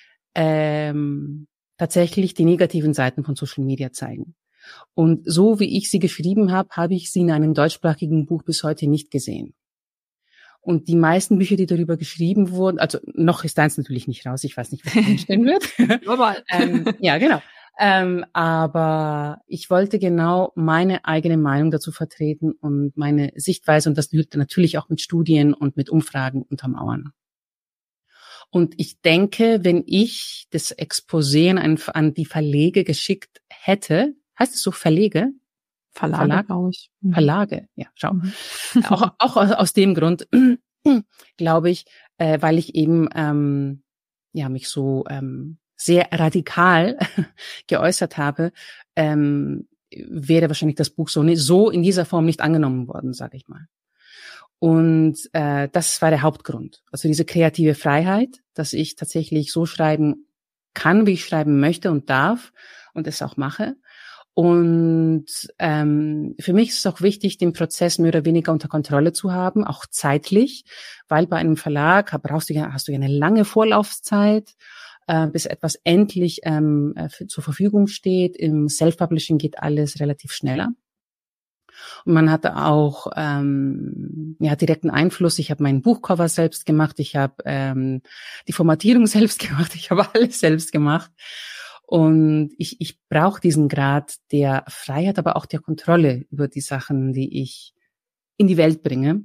tatsächlich die negativen Seiten von Social Media zeigen. Und so wie ich sie geschrieben habe, habe ich sie in einem deutschsprachigen Buch bis heute nicht gesehen. Und die meisten Bücher, die darüber geschrieben wurden, also noch ist eins natürlich nicht raus, ich weiß nicht, was drinstehen wird. Ja, genau. Aber ich wollte genau meine eigene Meinung dazu vertreten und meine Sichtweise und das natürlich auch mit Studien und mit Umfragen untermauern. Und ich denke, wenn ich das Exposé an die Verlege geschickt hätte, heißt es so Verlege? Verlage, glaube ich. Verlage, ja, schau. Auch aus dem Grund, glaube ich, weil ich eben mich so sehr radikal geäußert habe, wäre wahrscheinlich das Buch so in dieser Form nicht angenommen worden, sage ich mal. Und das war der Hauptgrund. Also diese kreative Freiheit, dass ich tatsächlich so schreiben kann, wie ich schreiben möchte und darf und es auch mache. Und für mich ist es auch wichtig, den Prozess mehr oder weniger unter Kontrolle zu haben, auch zeitlich, weil bei einem Verlag hast du ja eine lange Vorlaufzeit, bis etwas endlich zur Verfügung steht. Im Self-Publishing geht alles relativ schneller. Und man hatte auch direkten Einfluss. Ich habe meinen Buchcover selbst gemacht, ich habe die Formatierung selbst gemacht, ich habe alles selbst gemacht. Und ich brauche diesen Grad der Freiheit, aber auch der Kontrolle über die Sachen, die ich in die Welt bringe.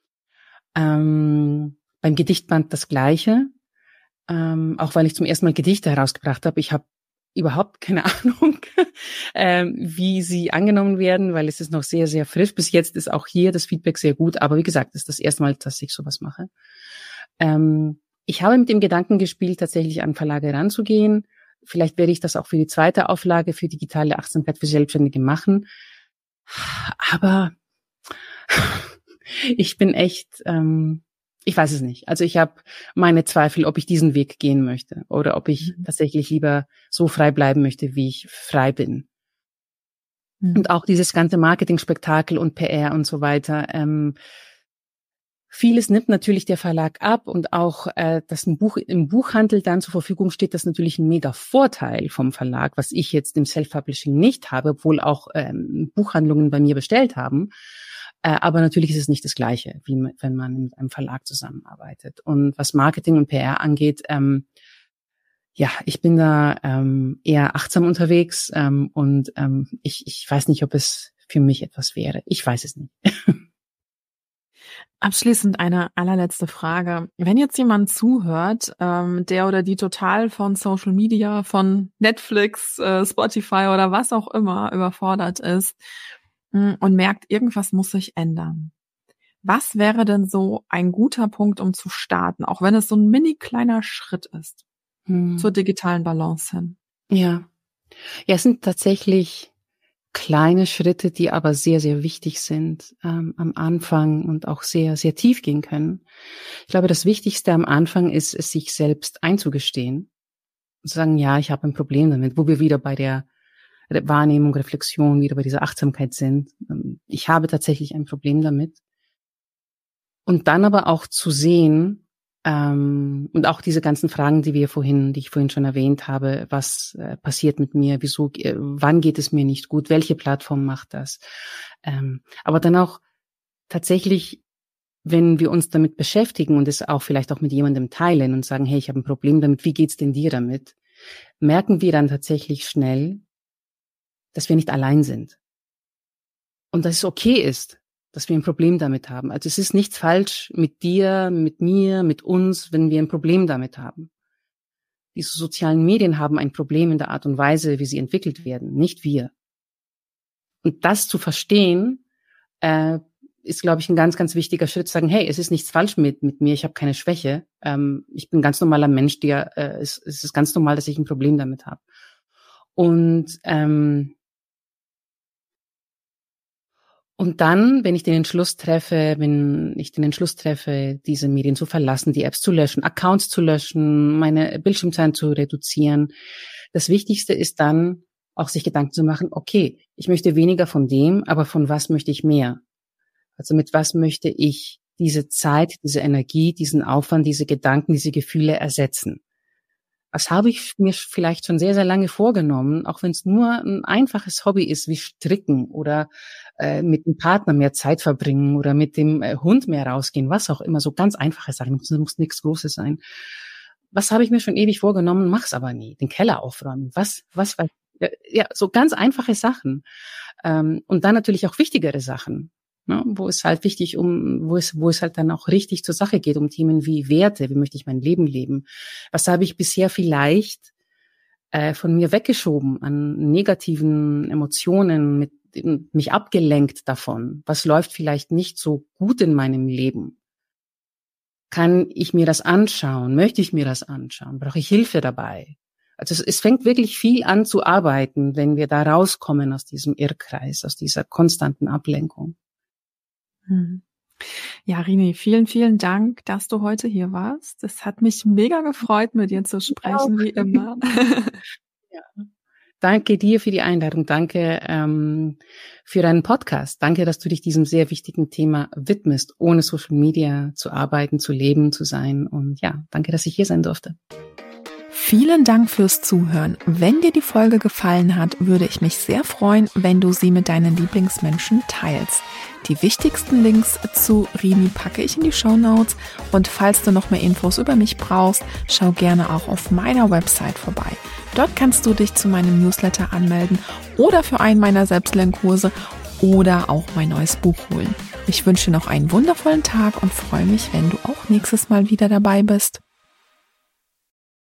Beim Gedichtband das Gleiche, auch weil ich zum ersten Mal Gedichte herausgebracht habe. Ich habe überhaupt keine Ahnung, wie sie angenommen werden, weil es ist noch sehr, sehr frisch. Bis jetzt ist auch hier das Feedback sehr gut, aber wie gesagt, es ist das erste Mal, dass ich sowas mache. Ich habe mit dem Gedanken gespielt, tatsächlich an Verlage ranzugehen. Vielleicht werde ich das auch für die zweite Auflage für digitale Achtsamkeit für Selbstständige machen. Aber ich bin echt, ich weiß es nicht. Also ich habe meine Zweifel, ob ich diesen Weg gehen möchte oder ob ich tatsächlich lieber so frei bleiben möchte, wie ich frei bin. Und auch dieses ganze Marketing-Spektakel und PR und so weiter. Vieles nimmt natürlich der Verlag ab und auch, dass ein Buch im Buchhandel dann zur Verfügung steht, das ist natürlich ein mega Vorteil vom Verlag, was ich jetzt im Self-Publishing nicht habe, obwohl auch Buchhandlungen bei mir bestellt haben. Aber natürlich ist es nicht das Gleiche, wie wenn man mit einem Verlag zusammenarbeitet. Und was Marketing und PR angeht, ich bin da eher achtsam unterwegs und ich weiß nicht, ob es für mich etwas wäre. Ich weiß es nicht. Abschließend eine allerletzte Frage. Wenn jetzt jemand zuhört, der oder die total von Social Media, von Netflix, Spotify oder was auch immer überfordert ist und merkt, irgendwas muss sich ändern. Was wäre denn so ein guter Punkt, um zu starten, auch wenn es so ein mini kleiner Schritt ist, zur digitalen Balance hin? Ja, es sind tatsächlich kleine Schritte, die aber sehr, sehr wichtig sind am Anfang und auch sehr, sehr tief gehen können. Ich glaube, das Wichtigste am Anfang ist, es sich selbst einzugestehen und zu sagen, ja, ich habe ein Problem damit, wo wir wieder bei der Wahrnehmung, Reflexion, wieder bei dieser Achtsamkeit sind. Ich habe tatsächlich ein Problem damit. Und dann aber auch zu sehen, und auch diese ganzen Fragen, die ich vorhin schon erwähnt habe, was passiert mit mir, wieso, wann geht es mir nicht gut, welche Plattform macht das? Aber dann auch tatsächlich, wenn wir uns damit beschäftigen und es auch vielleicht auch mit jemandem teilen und sagen, hey, ich habe ein Problem damit, wie geht's denn dir damit? Merken wir dann tatsächlich schnell, dass wir nicht allein sind. Und dass es okay ist, dass wir ein Problem damit haben. Also es ist nichts falsch mit dir, mit mir, mit uns, wenn wir ein Problem damit haben. Diese sozialen Medien haben ein Problem in der Art und Weise, wie sie entwickelt werden, nicht wir. Und das zu verstehen, ist, glaube ich, ein ganz, ganz wichtiger Schritt, zu sagen, hey, es ist nichts falsch mit mir, ich habe keine Schwäche. Ich bin ein ganz normaler Mensch, es ist ganz normal, dass ich ein Problem damit habe. Und dann, wenn ich den Entschluss treffe, diese Medien zu verlassen, die Apps zu löschen, Accounts zu löschen, meine Bildschirmzeit zu reduzieren, das Wichtigste ist dann auch sich Gedanken zu machen, okay, ich möchte weniger von dem, aber von was möchte ich mehr? Also mit was möchte ich diese Zeit, diese Energie, diesen Aufwand, diese Gedanken, diese Gefühle ersetzen? Das habe ich mir vielleicht schon sehr, sehr lange vorgenommen, auch wenn es nur ein einfaches Hobby ist, wie Stricken oder mit dem Partner mehr Zeit verbringen oder mit dem Hund mehr rausgehen, was auch immer, so ganz einfache Sachen, muss nichts Großes sein. Was habe ich mir schon ewig vorgenommen, mach's aber nie. Den Keller aufräumen, so ganz einfache Sachen. Und dann natürlich auch wichtigere Sachen. Ne, wo es halt wo es halt dann auch richtig zur Sache geht, um Themen wie Werte, wie möchte ich mein Leben leben, was habe ich bisher vielleicht von mir weggeschoben an negativen Emotionen, mich abgelenkt davon, was läuft vielleicht nicht so gut in meinem Leben. Kann ich mir das anschauen? Möchte ich mir das anschauen? Brauche ich Hilfe dabei? Also es fängt wirklich viel an zu arbeiten, wenn wir da rauskommen aus diesem Irrkreis, aus dieser konstanten Ablenkung. Ja, Rini, vielen, vielen Dank, dass du heute hier warst. Es hat mich mega gefreut, mit dir zu sprechen, wie immer. Ja. Danke dir für die Einladung. Danke für deinen Podcast. Danke, dass du dich diesem sehr wichtigen Thema widmest, ohne Social Media zu arbeiten, zu leben, zu sein. Und ja, danke, dass ich hier sein durfte. Vielen Dank fürs Zuhören. Wenn dir die Folge gefallen hat, würde ich mich sehr freuen, wenn du sie mit deinen Lieblingsmenschen teilst. Die wichtigsten Links zu Rini packe ich in die Shownotes und falls du noch mehr Infos über mich brauchst, schau gerne auch auf meiner Website vorbei. Dort kannst du dich zu meinem Newsletter anmelden oder für einen meiner Selbstlernkurse oder auch mein neues Buch holen. Ich wünsche dir noch einen wundervollen Tag und freue mich, wenn du auch nächstes Mal wieder dabei bist.